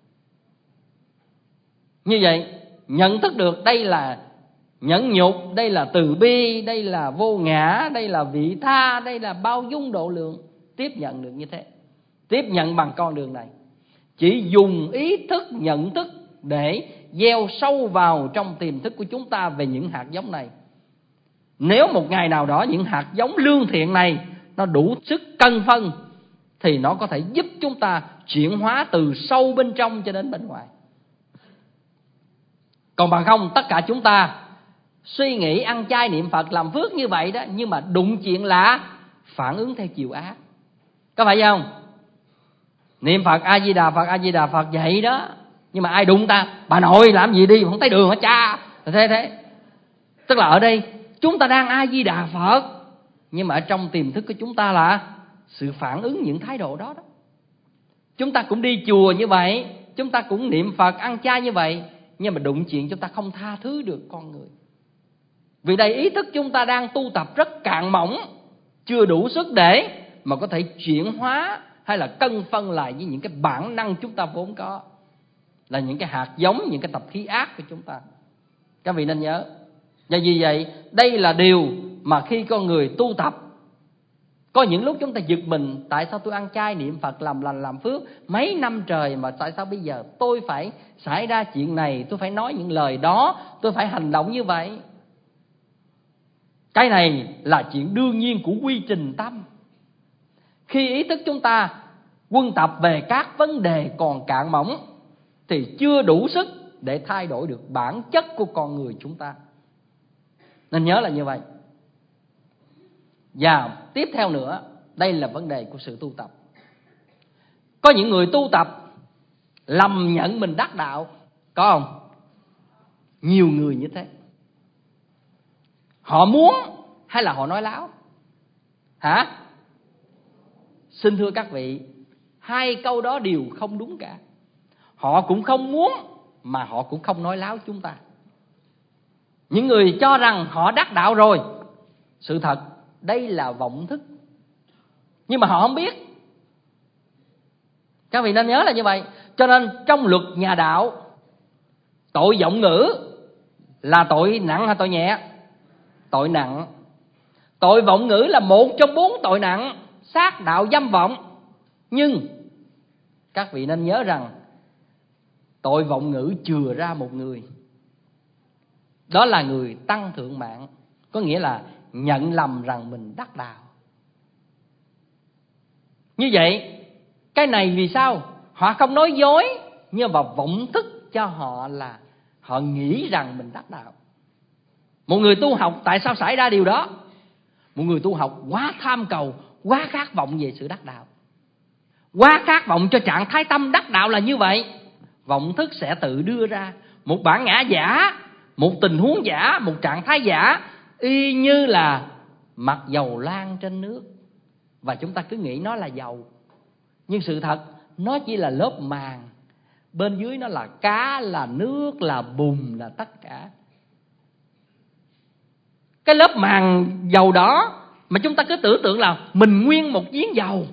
Như vậy nhận thức được đây là nhẫn nhục, đây là từ bi, đây là vô ngã, đây là vị tha, đây là bao dung độ lượng. Tiếp nhận được như thế, tiếp nhận bằng con đường này. Chỉ dùng ý thức nhận thức để gieo sâu vào trong tiềm thức của chúng ta về những hạt giống này. Nếu một ngày nào đó những hạt giống lương thiện này nó đủ sức cân phân thì nó có thể giúp chúng ta chuyển hóa từ sâu bên trong cho đến bên ngoài. Còn bằng không tất cả chúng ta suy nghĩ ăn chay niệm Phật làm phước như vậy đó, nhưng mà đụng chuyện lạ phản ứng theo chiều ác. Có phải không? Niệm Phật A Di Đà Phật A Di Đà Phật vậy đó, nhưng mà ai đụng ta? Bà nội làm gì đi không thấy đường hả cha? Thế thế. Tức là ở đây chúng ta đang A Di Đà Phật, nhưng mà ở trong tiềm thức của chúng ta là sự phản ứng những thái độ đó đó. Chúng ta cũng đi chùa như vậy, chúng ta cũng niệm Phật ăn chay như vậy, nhưng mà đụng chuyện chúng ta không tha thứ được con người. Vì đây ý thức chúng ta đang tu tập rất cạn mỏng, chưa đủ sức để mà có thể chuyển hóa hay là cân phân lại với những cái bản năng chúng ta vốn có, là những cái hạt giống, những cái tập khí ác của chúng ta. Các vị nên nhớ. Và vì vậy đây là điều mà khi con người tu tập, Có những lúc chúng ta giật mình, tại sao tôi ăn chay niệm Phật làm lành làm phước mấy năm trời mà tại sao bây giờ tôi phải xảy ra chuyện này, tôi phải nói những lời đó, tôi phải hành động như vậy. Cái này là chuyện đương nhiên của quy trình tâm. Khi ý thức chúng ta quân tập về các vấn đề còn cạn mỏng thì chưa đủ sức để thay đổi được bản chất của con người chúng ta. Nên nhớ là như vậy. Và tiếp theo nữa, đây là vấn đề của sự tu tập. Có những người tu tập lầm nhận mình đắc đạo, có không? Nhiều người như thế. Họ muốn hay là họ nói láo? Hả? Xin thưa các vị, hai câu đó đều không đúng cả. Họ cũng không muốn mà họ cũng không nói láo chúng ta. Những người cho rằng họ đắc đạo rồi, sự thật đây là vọng thức, nhưng mà họ không biết. Các vị nên nhớ là như vậy. Cho nên trong luật nhà đạo, tội vọng ngữ là tội nặng hay tội nhẹ? Tội nặng. Tội vọng ngữ là một trong bốn tội nặng, sát đạo dâm vọng. Nhưng các vị nên nhớ rằng tội vọng ngữ chừa ra một người, đó là người tăng thượng mạng, có nghĩa là nhận lầm rằng mình đắc đạo. Như vậy, cái này vì sao? Họ không nói dối, nhưng mà vọng thức cho họ là họ nghĩ rằng mình đắc đạo. Một người tu học tại sao xảy ra điều đó? Một người tu học quá tham cầu, quá khát vọng về sự đắc đạo, quá khát vọng cho trạng thái tâm đắc đạo là như vậy. Vọng thức sẽ tự đưa ra một bản ngã giả, một tình huống giả, một trạng thái giả, y như là mặt dầu loang trên nước. Và chúng ta cứ nghĩ nó là dầu, nhưng sự thật nó chỉ là lớp màng, bên dưới nó là cá, là nước, là bùn, là tất cả. Cái lớp màng dầu đó mà chúng ta cứ tưởng tượng là mình nguyên một giếng dầu.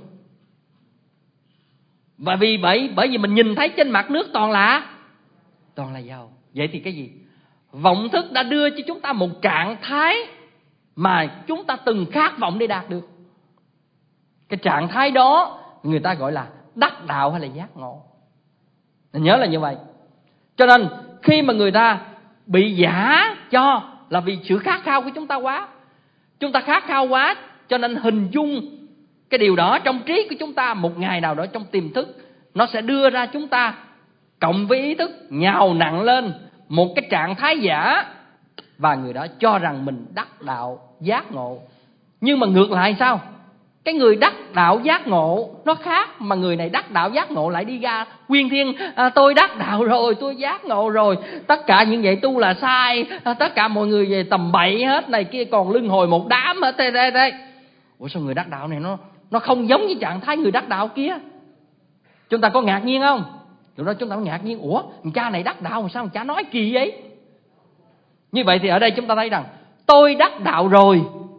Và vì vậy, bởi vì mình nhìn thấy trên mặt nước toàn là toàn là dầu. Vậy thì cái gì? Vọng thức đã đưa cho chúng ta một trạng thái mà chúng ta từng khát vọng để đạt được. Cái trạng thái đó người ta gọi là đắc đạo hay là giác ngộ. Nên nhớ là như vậy. Cho nên khi mà người ta bị giả cho là vì sự khát khao của chúng ta quá. Chúng ta khát khao quá, cho nên hình dung cái điều đó trong trí của chúng ta, một ngày nào đó trong tiềm thức nó sẽ đưa ra chúng ta cộng với ý thức nhào nặng lên một cái trạng thái giả, và người đó cho rằng mình đắc đạo giác ngộ. Nhưng mà ngược lại sao? Cái người đắc đạo giác ngộ nó khác, mà người này đắc đạo giác ngộ lại đi ra quyên thiên, à, tôi đắc đạo rồi, tôi giác ngộ rồi, tất cả những vậy tu là sai, à, tất cả mọi người về tầm bậy hết, này kia còn luân hồi một đám hết. Đây đây đây. Ủa sao người đắc đạo này nó nó không giống như trạng thái người đắc đạo kia? Chúng ta có ngạc nhiên không? Lúc đó chúng ta có ngạc nhiên, ủa cha này đắc đạo mà sao cha nói kỳ vậy? Như vậy thì ở đây chúng ta thấy rằng tôi đắc đạo rồi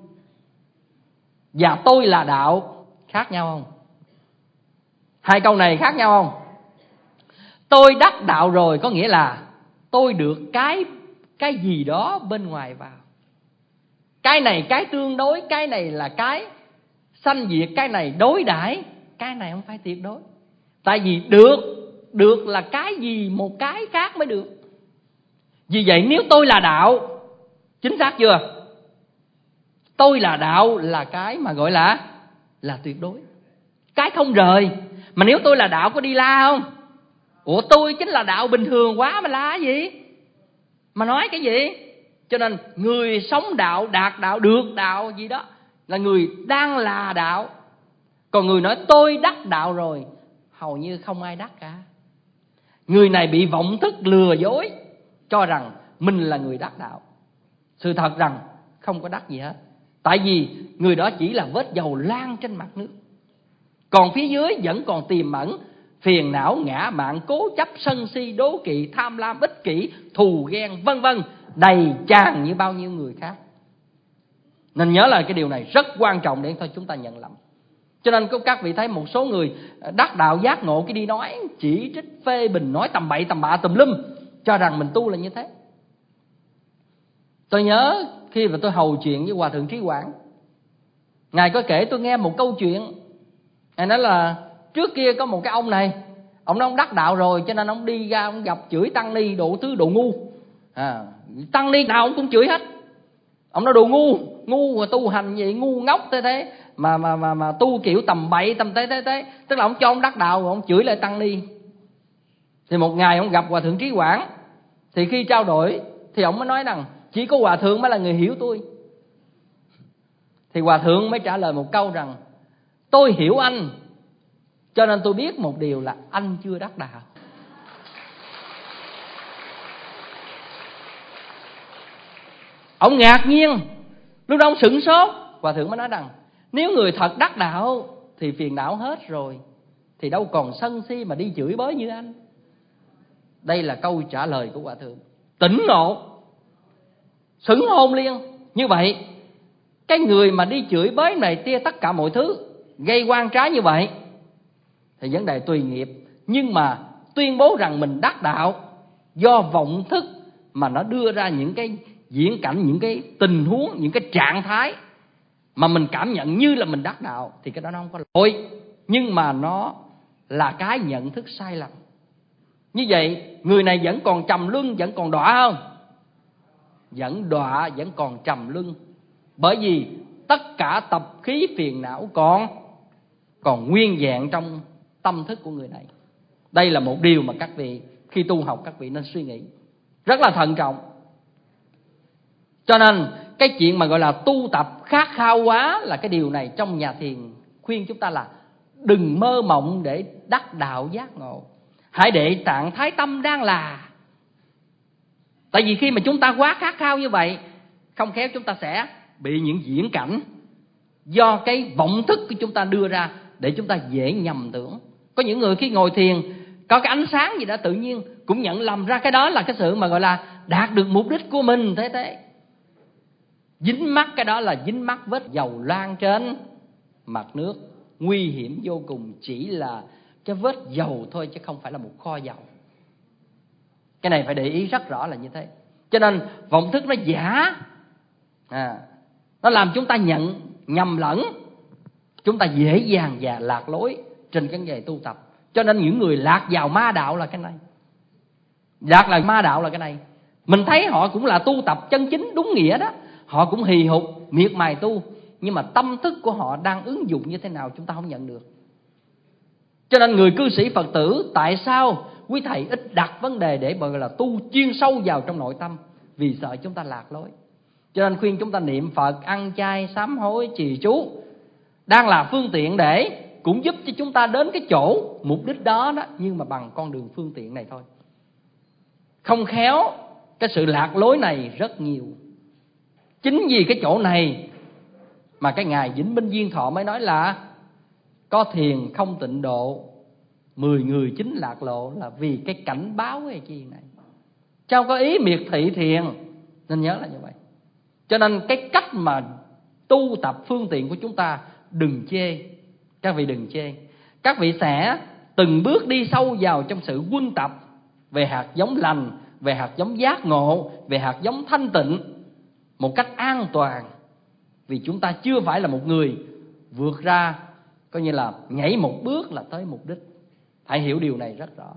và tôi là đạo khác nhau không? Hai câu này khác nhau không? Tôi đắc đạo rồi có nghĩa là tôi được cái cái gì đó bên ngoài vào. Cái này cái tương đối, cái này là cái sanh diệt, cái này đối đãi, cái này không phải tuyệt đối. Tại vì được, được là cái gì một cái khác mới được. Vì vậy nếu tôi là đạo, chính xác chưa? Tôi là đạo là cái mà gọi là là tuyệt đối, cái không rời. Mà nếu tôi là đạo có đi la không? Ủa tôi chính là đạo bình thường quá mà la cái gì? Mà nói cái gì? Cho nên người sống đạo, đạt đạo, được đạo gì đó là người đang là đạo. Còn người nói tôi đắc đạo rồi, hầu như không ai đắc cả. Người này bị vọng thức lừa dối, cho rằng mình là người đắc đạo. Sự thật rằng không có đắc gì hết. Tại vì người đó chỉ là vết dầu loang trên mặt nước, còn phía dưới vẫn còn tiềm ẩn phiền não, ngã mạn, cố chấp, sân si, đố kỵ, tham lam, ích kỷ, thù ghen, vân vân, đầy tràn như bao nhiêu người khác. Nên nhớ là cái điều này rất quan trọng để thôi chúng ta nhận lầm. Cho nên có các vị thấy một số người đắc đạo giác ngộ cái đi nói chỉ trích phê bình, nói tầm bậy tầm bạ tùm lum, cho rằng mình tu là như thế. Tôi nhớ khi mà tôi hầu chuyện với Hòa Thượng Trí Quảng, Ngài có kể tôi nghe một câu chuyện. Ngài nói là trước kia có một cái ông này, ông nói ông đắc đạo rồi, cho nên ông đi ra ông gặp chửi tăng ni độ thứ độ ngu. À, tăng ni nào ông cũng chửi hết. Ông nói đồ ngu, ngu mà tu hành gì, ngu ngốc thế thế mà mà mà mà tu kiểu tầm bậy tầm thế thế thế. Tức là ông cho ông đắc đạo rồi ông chửi lại tăng ni. Thì một ngày ông gặp Hòa thượng Trí Quảng, thì khi trao đổi thì ông mới nói rằng chỉ có Hòa thượng mới là người hiểu tôi. Thì Hòa thượng mới trả lời một câu rằng tôi hiểu anh, cho nên tôi biết một điều là anh chưa đắc đạo. Ông ngạc nhiên, lúc đó ông sửng sốt. Hòa thượng mới nói rằng nếu người thật đắc đạo thì phiền não hết rồi, thì đâu còn sân si mà đi chửi bới như anh. Đây là câu trả lời của Hòa thượng. Tỉnh ngộ, sửng hồn liền. Như vậy cái người mà đi chửi bới này tia tất cả mọi thứ, gây oan trái như vậy thì vấn đề tùy nghiệp. Nhưng mà tuyên bố rằng mình đắc đạo do vọng thức mà nó đưa ra những cái diễn cảnh, những cái tình huống, những cái trạng thái mà mình cảm nhận như là mình đắc đạo, thì cái đó nó không có lỗi. Nhưng mà nó là cái nhận thức sai lầm. Như vậy người này vẫn còn trầm luân, vẫn còn đọa không? Vẫn đọa, vẫn còn trầm luân. Bởi vì tất cả tập khí phiền não còn còn nguyên vẹn trong tâm thức của người này. Đây là một điều mà các vị khi tu học các vị nên suy nghĩ rất là thận trọng. Cho nên cái chuyện mà gọi là tu tập khát khao quá là cái điều này trong nhà thiền khuyên chúng ta là đừng mơ mộng để đắc đạo giác ngộ. Hãy để trạng thái tâm đang là. Tại vì khi mà chúng ta quá khát khao như vậy, không khéo chúng ta sẽ bị những diễn cảnh do cái vọng thức của chúng ta đưa ra để chúng ta dễ nhầm tưởng. Có những người khi ngồi thiền có cái ánh sáng gì đó tự nhiên cũng nhận lầm ra cái đó là cái sự mà gọi là đạt được mục đích của mình. Thế thế dính mắc cái đó là dính mắc vết dầu loang trên mặt nước. Nguy hiểm vô cùng, chỉ là cái vết dầu thôi chứ không phải là một kho dầu. Cái này phải để ý rất rõ là như thế. Cho nên vọng thức nó giả, à, nó làm chúng ta nhận nhầm lẫn, chúng ta dễ dàng và lạc lối trên cái nghề tu tập. Cho nên những người lạc vào ma đạo là cái này. Lạc là ma đạo là cái này. Mình thấy họ cũng là tu tập chân chính đúng nghĩa đó, họ cũng hì hục miệt mài tu, nhưng mà tâm thức của họ đang ứng dụng như thế nào chúng ta không nhận được. Cho nên người cư sĩ Phật tử, tại sao quý thầy ít đặt vấn đề để gọi là tu chuyên sâu vào trong nội tâm? Vì sợ chúng ta lạc lối. Cho nên khuyên chúng ta niệm Phật, ăn chay, sám hối, trì chú đang là phương tiện để cũng giúp cho chúng ta đến cái chỗ mục đích đó đó, nhưng mà bằng con đường phương tiện này thôi. Không khéo cái sự lạc lối này rất nhiều. Chính vì cái chỗ này mà cái ngài Vĩnh Minh Viên Thọ mới nói là có thiền không tịnh độ, mười người chính lạc lộ, là vì cái cảnh báo cái chi này. Cháu có ý miệt thị thiền, nên nhớ là như vậy. Cho nên cái cách mà tu tập phương tiện của chúng ta đừng chê. Các vị đừng chê. Các vị sẽ từng bước đi sâu vào trong sự quân tập về hạt giống lành, về hạt giống giác ngộ, về hạt giống thanh tịnh một cách an toàn. Vì chúng ta chưa phải là một người vượt ra, coi như là nhảy một bước là tới mục đích. Phải hiểu điều này rất rõ.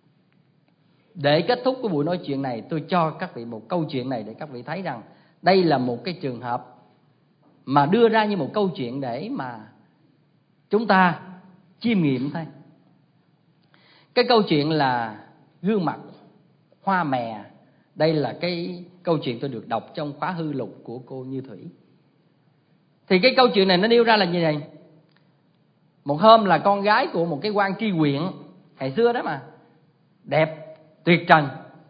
Để kết thúc cái buổi nói chuyện này, tôi cho các vị một câu chuyện này để các vị thấy rằng đây là một cái trường hợp mà đưa ra như một câu chuyện để mà chúng ta chiêm nghiệm thôi. Cái câu chuyện là gương mặt hoa mè. Đây là cái câu chuyện tôi được đọc trong khóa hư lục của cô Như Thủy. Thì cái câu chuyện này nó nêu ra là như này. Một hôm là con gái của một cái quan tri huyện ngày xưa đó mà, đẹp tuyệt trần.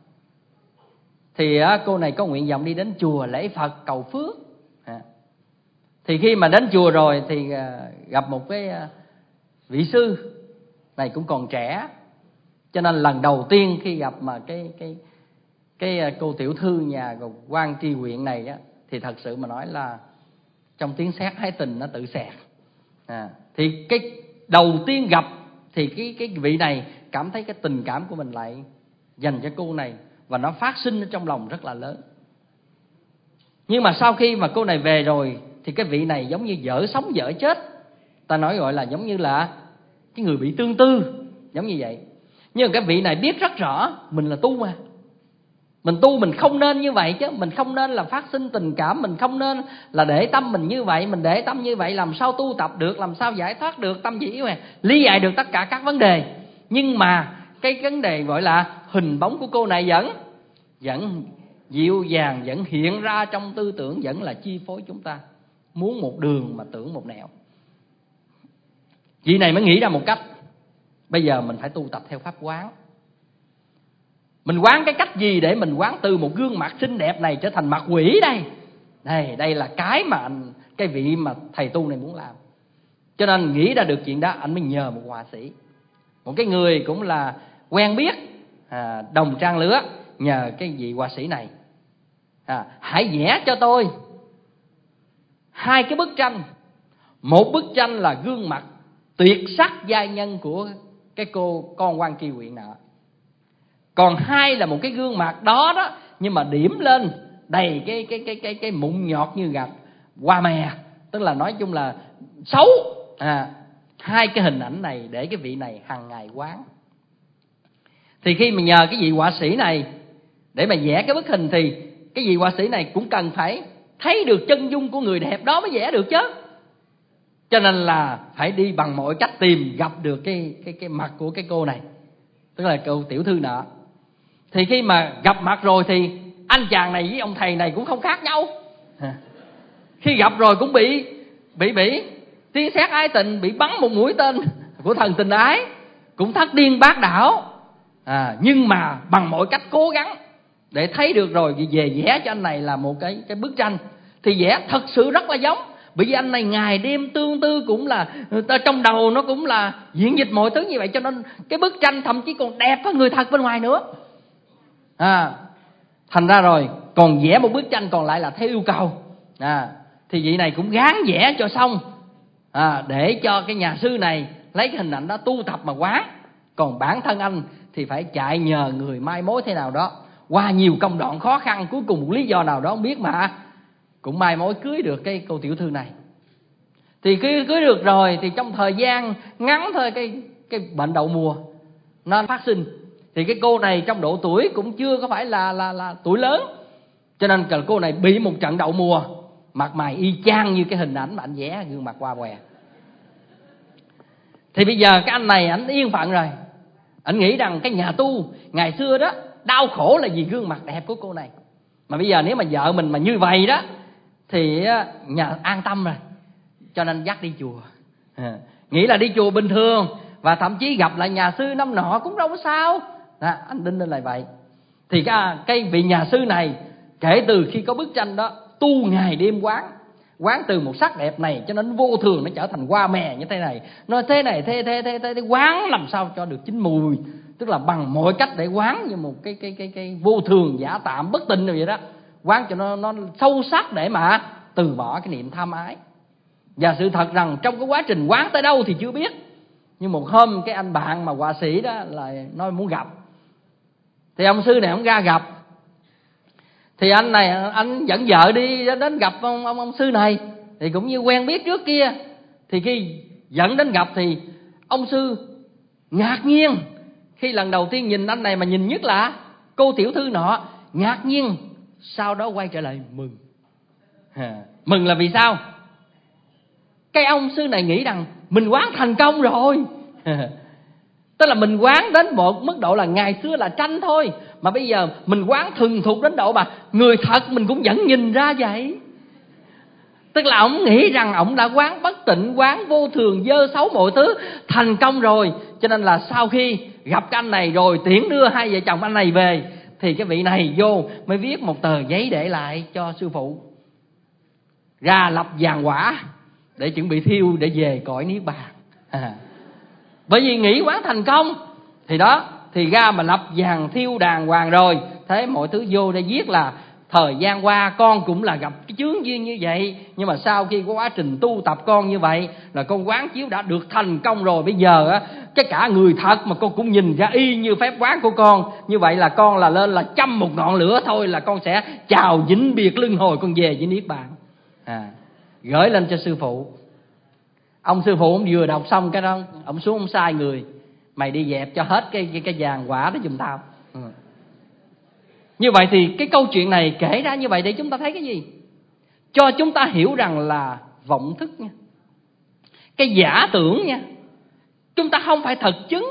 Thì cô này có nguyện vọng đi đến chùa lễ Phật cầu phước. Thì khi mà đến chùa rồi thì gặp một cái vị sư này cũng còn trẻ. Cho nên lần đầu tiên khi gặp mà cái cái cái cô tiểu thư nhà quan tri huyện này á, thì thật sự mà nói là trong tiếng sét hái tình nó tự xẹt. À, thì cái đầu tiên gặp thì cái cái vị này cảm thấy cái tình cảm của mình lại dành cho cô này, và nó phát sinh trong lòng rất là lớn. Nhưng mà sau khi mà cô này về rồi thì cái vị này giống như vợ sống vợ chết. Ta nói gọi là giống như là cái người bị tương tư, giống như vậy. Nhưng cái vị này biết rất rõ mình là tu mà, mình tu mình không nên như vậy chứ. Mình không nên là phát sinh tình cảm, mình không nên là để tâm mình như vậy. Mình để tâm như vậy làm sao tu tập được, làm sao giải thoát được tâm dĩ mà lý giải được tất cả các vấn đề. Nhưng mà cái vấn đề gọi là hình bóng của cô này vẫn Vẫn dịu dàng, vẫn hiện ra trong tư tưởng, vẫn là chi phối chúng ta. Muốn một đường mà tưởng một nẻo. Vị này mới nghĩ ra một cách. Bây giờ mình phải tu tập theo pháp quán. Mình quán cái cách gì để mình quán từ một gương mặt xinh đẹp này trở thành mặt quỷ đây? Đây, đây là cái mà anh, cái vị mà thầy tu này muốn làm. Cho nên nghĩ ra được chuyện đó, anh mới nhờ một họa sĩ, một cái người cũng là quen biết, à, đồng trang lứa, nhờ cái vị họa sĩ này, à, hãy vẽ cho tôi hai cái bức tranh. Một bức tranh là gương mặt tuyệt sắc giai nhân của cái cô con quan tri huyện nọ. Còn hai là một cái gương mặt đó đó, nhưng mà điểm lên đầy cái cái cái cái cái mụn nhọt như gạch, hoa mè, tức là nói chung là xấu. À, hai cái hình ảnh này để cái vị này hàng ngày quán. Thì khi mà nhờ cái vị họa sĩ này để mà vẽ cái bức hình, thì cái vị họa sĩ này cũng cần phải thấy được chân dung của người đẹp đó mới vẽ được chứ. Cho nên là phải đi bằng mọi cách tìm gặp được cái cái cái mặt của cái cô này, tức là cô tiểu thư nọ. Thì khi mà gặp mặt rồi thì anh chàng này với ông thầy này cũng không khác nhau. Khi gặp rồi cũng bị bị bị tiếng sét ái tình, bị bắn một mũi tên của thần tình ái, cũng thất điên bát đảo. À, nhưng mà bằng mọi cách cố gắng để thấy được rồi thì về vẽ cho anh này là một cái cái bức tranh. Thì vẽ thật sự rất là giống, bởi vì anh này ngày đêm tương tư, cũng là trong đầu nó cũng là diễn dịch mọi thứ như vậy, cho nên cái bức tranh thậm chí còn đẹp hơn người thật bên ngoài nữa. À, thành ra rồi còn vẽ một bức tranh còn lại là theo yêu cầu. À, thì vị này cũng gắng vẽ cho xong, à, để cho cái nhà sư này lấy cái hình ảnh đó tu tập mà quán. Còn bản thân anh thì phải chạy nhờ người mai mối thế nào đó, qua nhiều công đoạn khó khăn, cuối cùng một lý do nào đó không biết mà cũng mai mối cưới được cái cô tiểu thư này. Thì khi cưới được rồi thì trong thời gian ngắn thôi cái cái bệnh đậu mùa nó phát sinh. Thì cái cô này trong độ tuổi cũng chưa có phải là là là tuổi lớn, cho nên cô này bị một trận đậu mùa, mặt mày y chang như cái hình ảnh mà anh vẽ, gương mặt hoa què. Thì bây giờ cái anh này anh yên phận rồi, anh nghĩ rằng cái nhà tu ngày xưa đó đau khổ là vì gương mặt đẹp của cô này, mà bây giờ nếu mà vợ mình mà như vậy đó thì nhà an tâm rồi, cho nên dắt đi chùa. À, nghĩ là đi chùa bình thường, và thậm chí gặp lại nhà sư năm nọ cũng đâu có sao. À, anh đinh lên lại vậy. Thì cái, cái vị nhà sư này kể từ khi có bức tranh đó tu ngày đêm quán, quán từ một sắc đẹp này cho nên vô thường nó trở thành hoa mè như thế này, nó thế này thế thế thế thế, thế quán làm sao cho được chín mùi, tức là bằng mọi cách để quán như một cái cái cái cái vô thường giả tạm bất tịnh như vậy đó, quán cho nó nó sâu sắc để mà từ bỏ cái niệm tham ái. Và sự thật rằng trong cái quá trình quán tới đâu thì chưa biết, nhưng một hôm cái anh bạn mà họa sĩ đó là nói muốn gặp, thì ông sư này ông ra gặp. Thì anh này anh dẫn vợ đi đến gặp ông ông ông sư này, thì cũng như quen biết trước kia. Thì khi dẫn đến gặp thì ông sư ngạc nhiên khi lần đầu tiên nhìn anh này, mà nhìn nhất là cô tiểu thư nọ, ngạc nhiên, sau đó quay trở lại mừng. À, mừng là vì sao? Cái ông sư này nghĩ rằng mình quán thành công rồi. Tức là mình quán đến một mức độ là ngày xưa là tranh thôi, mà bây giờ mình quán thuần thục đến độ mà người thật mình cũng vẫn nhìn ra vậy. Tức là ông nghĩ rằng ông đã quán bất tịnh, quán vô thường, dơ xấu mọi thứ thành công rồi. Cho nên là sau khi gặp cái anh này rồi tiễn đưa hai vợ chồng anh này về, thì cái vị này vô mới viết một tờ giấy để lại cho sư phụ, ra lập vàng quả để chuẩn bị thiêu để về cõi niết bàn. À, bởi vì nghĩ quán thành công thì đó, thì ra mà lập vàng thiêu đàng hoàng rồi, thế mọi thứ vô để viết là thời gian qua con cũng là gặp cái chướng duyên như vậy, nhưng mà sau khi có quá trình tu tập con như vậy là con quán chiếu đã được thành công rồi. Bây giờ á, cái cả người thật mà con cũng nhìn ra y như phép quán của con, như vậy là con là lên là châm một ngọn lửa thôi là con sẽ chào vĩnh biệt luân hồi, con về với niết bàn. À, gửi lên cho sư phụ. Ông sư phụ ông vừa đọc xong cái đó, ông xuống ông sai người: mày đi dẹp cho hết cái cái, cái vàng quả đó giùm tao. Ừ. Như vậy thì cái câu chuyện này kể ra như vậy để chúng ta thấy cái gì? Cho chúng ta hiểu rằng là vọng thức nha, cái giả tưởng nha, chúng ta không phải thật chứng.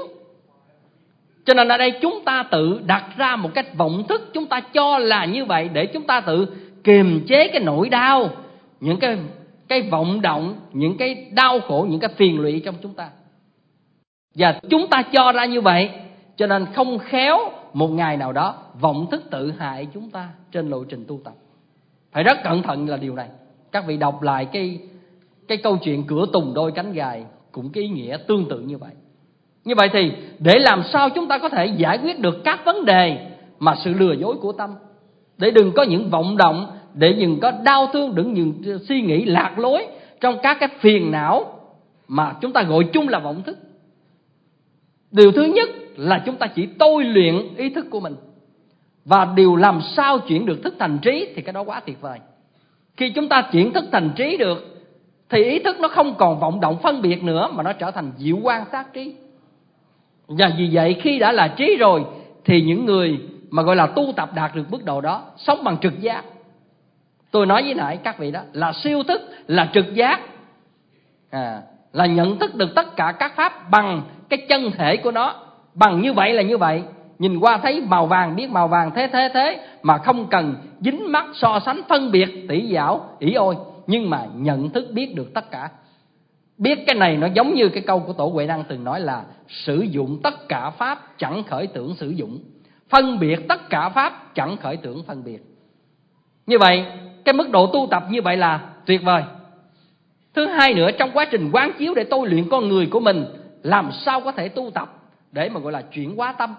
Cho nên ở đây chúng ta tự đặt ra một cái vọng thức, chúng ta cho là như vậy để chúng ta tự kiềm chế cái nỗi đau, những cái cái vọng động, những cái đau khổ, những cái phiền lụy trong chúng ta. Và chúng ta cho ra như vậy, cho nên không khéo một ngày nào đó vọng thức tự hại chúng ta trên lộ trình tu tập. Phải rất cẩn thận là điều này. Các vị đọc lại cái cái câu chuyện cửa tùng đôi cánh gài cũng cái ý nghĩa tương tự như vậy. Như vậy thì để làm sao chúng ta có thể giải quyết được các vấn đề mà sự lừa dối của tâm, để đừng có những vọng động, để đừng có đau thương, đừng những suy nghĩ lạc lối trong các cái phiền não mà chúng ta gọi chung là vọng thức. Điều thứ nhất là chúng ta chỉ tôi luyện ý thức của mình. Và điều làm sao chuyển được thức thành trí thì cái đó quá tuyệt vời. Khi chúng ta chuyển thức thành trí được thì ý thức nó không còn vọng động phân biệt nữa, mà nó trở thành diệu quan sát trí. Và vì vậy khi đã là trí rồi thì những người mà gọi là tu tập đạt được mức độ đó sống bằng trực giác. Tôi nói với nãy các vị đó là siêu thức, là trực giác, à, là nhận thức được tất cả các pháp bằng cái chân thể của nó. Bằng như vậy là như vậy, nhìn qua thấy màu vàng biết màu vàng thế thế thế, mà không cần dính mắt so sánh phân biệt tỉ dảo ỷ ôi, nhưng mà nhận thức biết được tất cả. Biết cái này nó giống như cái câu của Tổ Huệ Năng từng nói là sử dụng tất cả pháp chẳng khởi tưởng sử dụng, phân biệt tất cả pháp chẳng khởi tưởng phân biệt. Như vậy cái mức độ tu tập như vậy là tuyệt vời. Thứ hai nữa, trong quá trình quán chiếu để tôi luyện con người của mình, làm sao có thể tu tập để mà gọi là chuyển hóa tâm,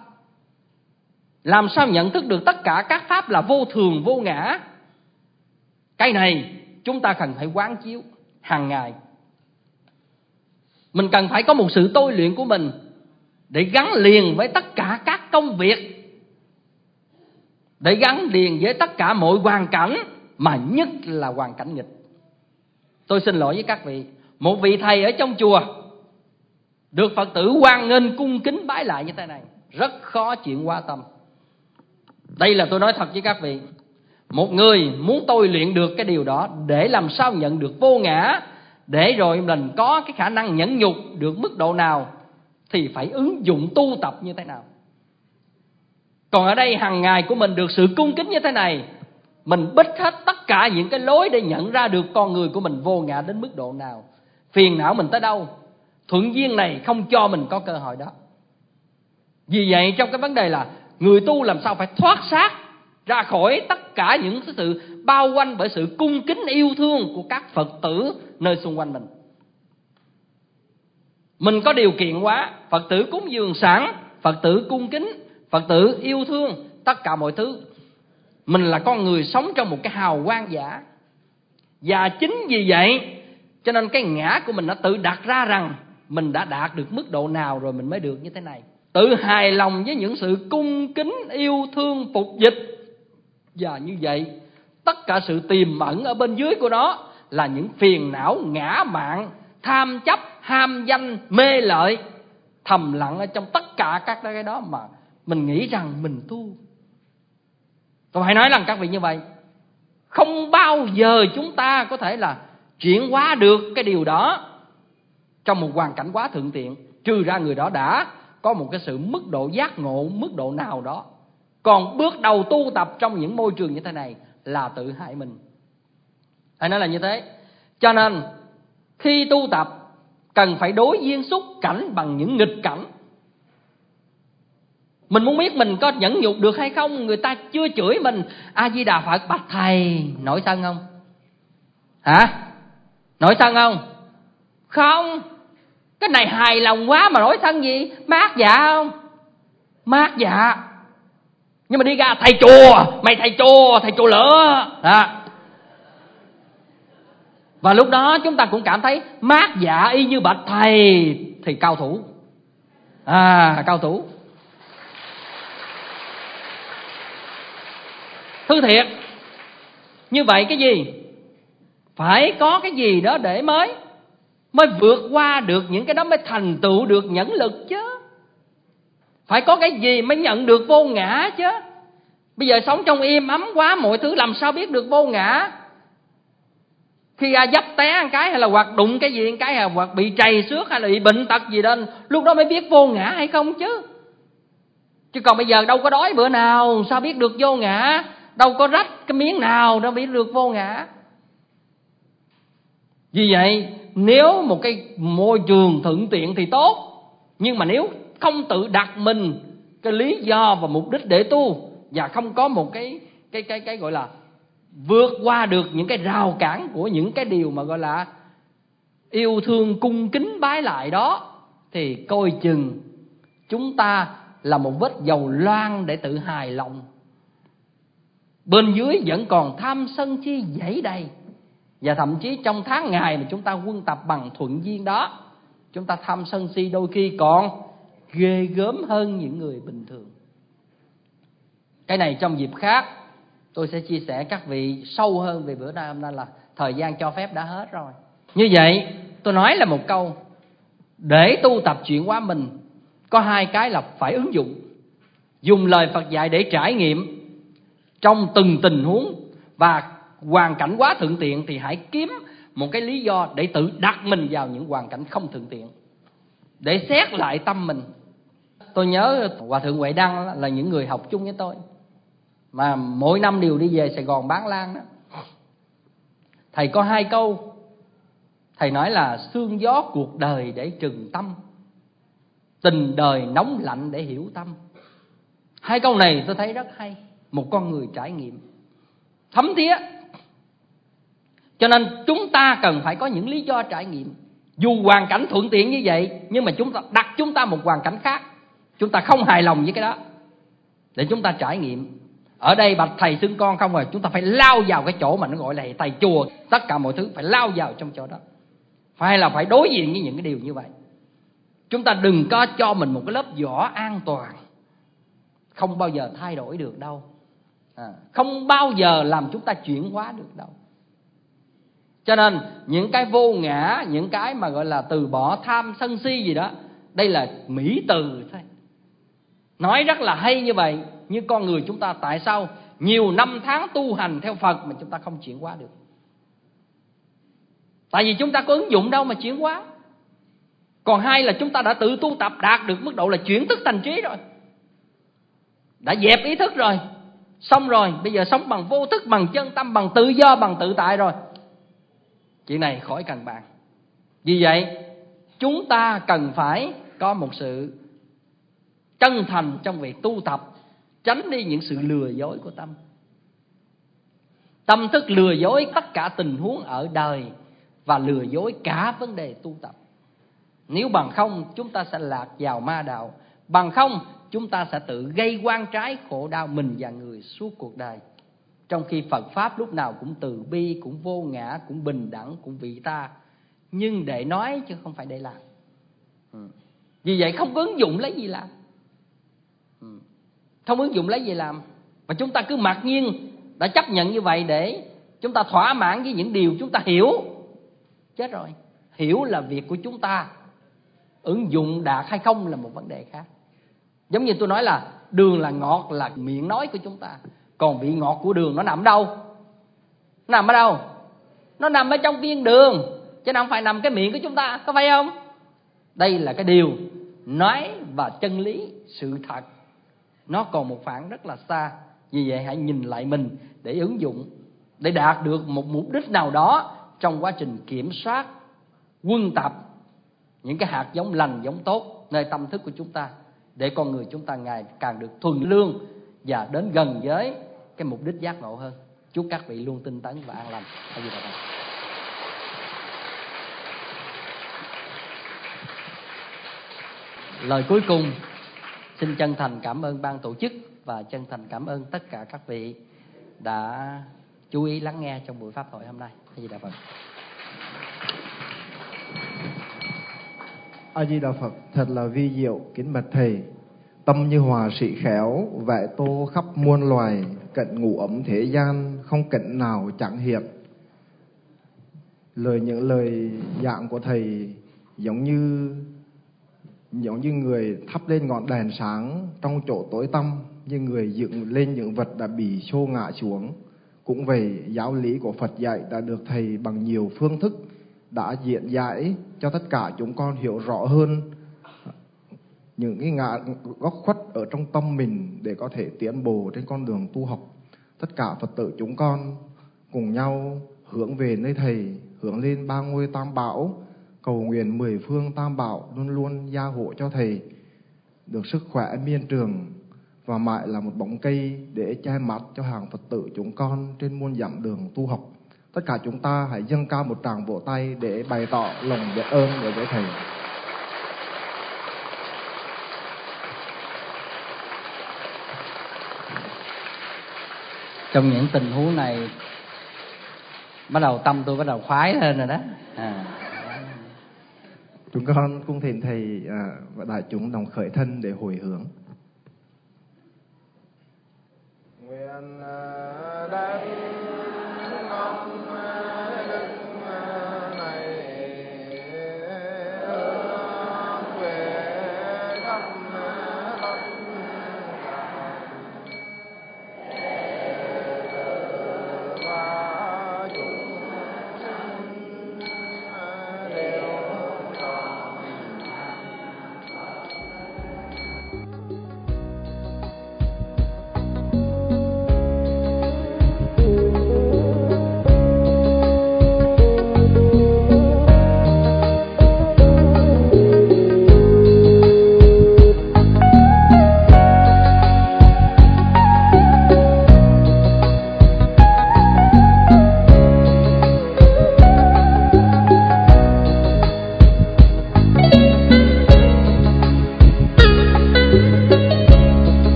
làm sao nhận thức được tất cả các pháp là vô thường vô ngã. Cái này chúng ta cần phải quán chiếu hàng ngày. Mình cần phải có một sự tôi luyện của mình để gắn liền với tất cả các công việc, để gắn liền với tất cả mọi hoàn cảnh, mà nhất là hoàn cảnh nghịch. Tôi xin lỗi với các vị, một vị thầy ở trong chùa được Phật tử hoan nghênh cung kính bái lại như thế này, rất khó chuyển hóa tâm. Đây là tôi nói thật với các vị, một người muốn tôi luyện được cái điều đó để làm sao nhận được vô ngã, để rồi mình có cái khả năng nhẫn nhục được mức độ nào, thì phải ứng dụng tu tập như thế nào. Còn ở đây hàng ngày của mình được sự cung kính như thế này, mình bích hết tất cả những cái lối để nhận ra được con người của mình vô ngã đến mức độ nào, phiền não mình tới đâu. Thuận duyên này không cho mình có cơ hội đó. Vì vậy trong cái vấn đề là người tu làm sao phải thoát xác ra khỏi tất cả những sự bao quanh bởi sự cung kính yêu thương của các Phật tử nơi xung quanh mình. Mình có điều kiện quá, Phật tử cúng dường sẵn, Phật tử cung kính, Phật tử yêu thương, tất cả mọi thứ. Mình là con người sống trong một cái hào quang giả. Và chính vì vậy cho nên cái ngã của mình nó tự đặt ra rằng mình đã đạt được mức độ nào rồi mình mới được như thế này. Tự hài lòng với những sự cung kính, yêu thương, phục dịch. Và như vậy tất cả sự tiềm ẩn ở bên dưới của nó là những phiền não ngã mạn, tham chấp, ham danh, mê lợi thầm lặng ở trong tất cả các cái đó mà mình nghĩ rằng mình tu. Tôi phải nói rằng các vị như vậy, không bao giờ chúng ta có thể là chuyển hóa được cái điều đó trong một hoàn cảnh quá thượng tiện, trừ ra người đó đã có một cái sự mức độ giác ngộ, mức độ nào đó. Còn bước đầu tu tập trong những môi trường như thế này là tự hại mình. Phải nói là như thế. Cho nên khi tu tập cần phải đối duyên xúc cảnh bằng những nghịch cảnh. Mình muốn biết mình có nhẫn nhục được hay không. Người ta chưa chửi mình A Di Đà Phật, bạch thầy, nổi sân không? Hả? Nổi sân không? Không. Cái này hài lòng quá mà nổi sân gì? Mát dạ không? Mát dạ. Nhưng mà đi ra thầy chùa, mày thầy chùa, thầy chùa lửa à. Và lúc đó chúng ta cũng cảm thấy mát dạ y như bạch thầy thì cao thủ. À, cao thủ. Thứ thiệt. Như vậy cái gì? Phải có cái gì đó để mới Mới vượt qua được những cái đó, mới thành tựu được nhẫn lực chứ. Phải có cái gì mới nhận được vô ngã chứ. Bây giờ sống trong im ấm quá, mọi thứ làm sao biết được vô ngã. Khi à, dấp té một cái, hay là hoặc đụng cái gì một cái, hay hoặc bị trầy xước, hay là bị bệnh tật gì đó, lúc đó mới biết vô ngã hay không chứ. Chứ còn bây giờ đâu có đói bữa nào, sao biết được vô ngã. Đâu có rách cái miếng nào đâu biết được vô ngã. Vì vậy, nếu một cái môi trường thuận tiện thì tốt, nhưng mà nếu không tự đặt mình cái lý do và mục đích để tu, và không có một cái cái cái cái gọi là vượt qua được những cái rào cản của những cái điều mà gọi là yêu thương cung kính bái lại đó, thì coi chừng chúng ta là một vết dầu loang để tự hài lòng. Bên dưới vẫn còn tham sân chi dẫy đầy. Và thậm chí trong tháng ngày mà chúng ta quân tập bằng thuận duyên đó, chúng ta tham sân si đôi khi còn ghê gớm hơn những người bình thường. Cái này trong dịp khác tôi sẽ chia sẻ các vị sâu hơn, vì bữa nay hôm nay là thời gian cho phép đã hết rồi. Như vậy tôi nói là một câu, để tu tập chuyển hóa mình có hai cái là phải ứng dụng. Dùng lời Phật dạy để trải nghiệm trong từng tình huống và hoàn cảnh quá thuận tiện, thì hãy kiếm một cái lý do để tự đặt mình vào những hoàn cảnh không thuận tiện, để xét lại tâm mình. Tôi nhớ Hòa Thượng Huệ Đăng là những người học chung với tôi, mà mỗi năm đều đi về Sài Gòn bán lan đó. Thầy có hai câu. Thầy nói là sương gió cuộc đời để trừng tâm, tình đời nóng lạnh để hiểu tâm. Hai câu này tôi thấy rất hay. Một con người trải nghiệm thấm thía. Cho nên chúng ta cần phải có những lý do trải nghiệm. Dù hoàn cảnh thuận tiện như vậy, nhưng mà chúng ta đặt chúng ta một hoàn cảnh khác, chúng ta không hài lòng với cái đó, để chúng ta trải nghiệm. Ở đây bạch thầy xưng con không rồi, chúng ta phải lao vào cái chỗ mà nó gọi là thầy chùa. Tất cả mọi thứ phải lao vào trong chỗ đó. Phải là phải đối diện với những cái điều như vậy. Chúng ta đừng có cho mình một cái lớp vỏ an toàn, không bao giờ thay đổi được đâu, à, không bao giờ làm chúng ta chuyển hóa được đâu. Cho nên những cái vô ngã, những cái mà gọi là từ bỏ tham sân si gì đó, đây là mỹ từ thôi. Nói rất là hay như vậy, như con người chúng ta tại sao nhiều năm tháng tu hành theo Phật mà chúng ta không chuyển hóa được? Tại vì chúng ta có ứng dụng đâu mà chuyển hóa. Còn hai là chúng ta đã tự tu tập đạt được mức độ là chuyển thức thành trí rồi, đã dẹp ý thức rồi, xong rồi, bây giờ sống bằng vô thức, bằng chân tâm, bằng tự do, bằng tự tại rồi. Chuyện này khỏi cần bàn. Vì vậy chúng ta cần phải có một sự chân thành trong việc tu tập, tránh đi những sự lừa dối của tâm. Tâm thức lừa dối tất cả tình huống ở đời, và lừa dối cả vấn đề tu tập. Nếu bằng không chúng ta sẽ lạc vào ma đạo, bằng không chúng ta sẽ tự gây oan trái khổ đau mình và người suốt cuộc đời. Trong khi Phật Pháp lúc nào cũng từ bi, cũng vô ngã, cũng bình đẳng, cũng vị tha, nhưng để nói chứ không phải để làm. ừ. Vì vậy không có ứng dụng lấy gì làm, ừ. Không ứng dụng lấy gì làm. Và chúng ta cứ mặc nhiên đã chấp nhận như vậy để chúng ta thỏa mãn với những điều chúng ta hiểu. Chết rồi. Hiểu là việc của chúng ta, ứng dụng đạt hay không là một vấn đề khác. Giống như tôi nói là đường là ngọt là miệng nói của chúng ta, còn vị ngọt của đường nó nằm đâu? Nó nằm ở đâu? Nó nằm ở trong viên đường, chứ không phải nằm cái miệng của chúng ta, có phải không? Đây là cái điều nói và chân lý, sự thật, nó còn một khoảng rất là xa. Vì vậy hãy nhìn lại mình để ứng dụng, để đạt được một mục đích nào đó trong quá trình kiểm soát, quân tập những cái hạt giống lành, giống tốt nơi tâm thức của chúng ta, để con người chúng ta ngày càng được thuần lương và đến gần với cái mục đích giác ngộ hơn. Chúc các vị luôn tinh tấn và an lành. Lời cuối cùng, xin chân thành cảm ơn ban tổ chức và chân thành cảm ơn tất cả các vị đã chú ý lắng nghe trong buổi pháp thoại hôm nay. A Di Đà Phật. A Di Đà Phật. Thật là vi diệu, kính bạch thầy. Tâm như hòa sĩ khéo, vẽ tô khắp muôn loài, cận ngụ ấm thế gian, không cảnh nào chẳng hiệp. lời những lời giảng của thầy giống như giống như người thắp lên ngọn đèn sáng trong chỗ tối tăm, như người dựng lên những vật đã bị xô ngã xuống. Cũng vậy, giáo lý của Phật dạy đã được thầy bằng nhiều phương thức đã diễn giải cho tất cả chúng con hiểu rõ hơn những cái ngã góc khuất ở trong tâm mình để có thể tiến bộ trên con đường tu học. Tất cả Phật tử chúng con cùng nhau hướng về nơi thầy, hướng lên ba ngôi tam bảo, cầu nguyện mười phương tam bảo luôn luôn gia hộ cho thầy được sức khỏe miên trường và mãi là một bóng cây để che mắt cho hàng Phật tử chúng con trên muôn dặm đường tu học. Tất cả chúng ta hãy dâng cao một tràng vỗ tay để bày tỏ lòng biết ơn đối với thầy. Trong những tình huống này, bắt đầu tâm tôi bắt đầu khoái lên rồi đó. À. Chúng con cung thỉnh thầy à, và đại chúng đồng khởi thân để hồi hướng.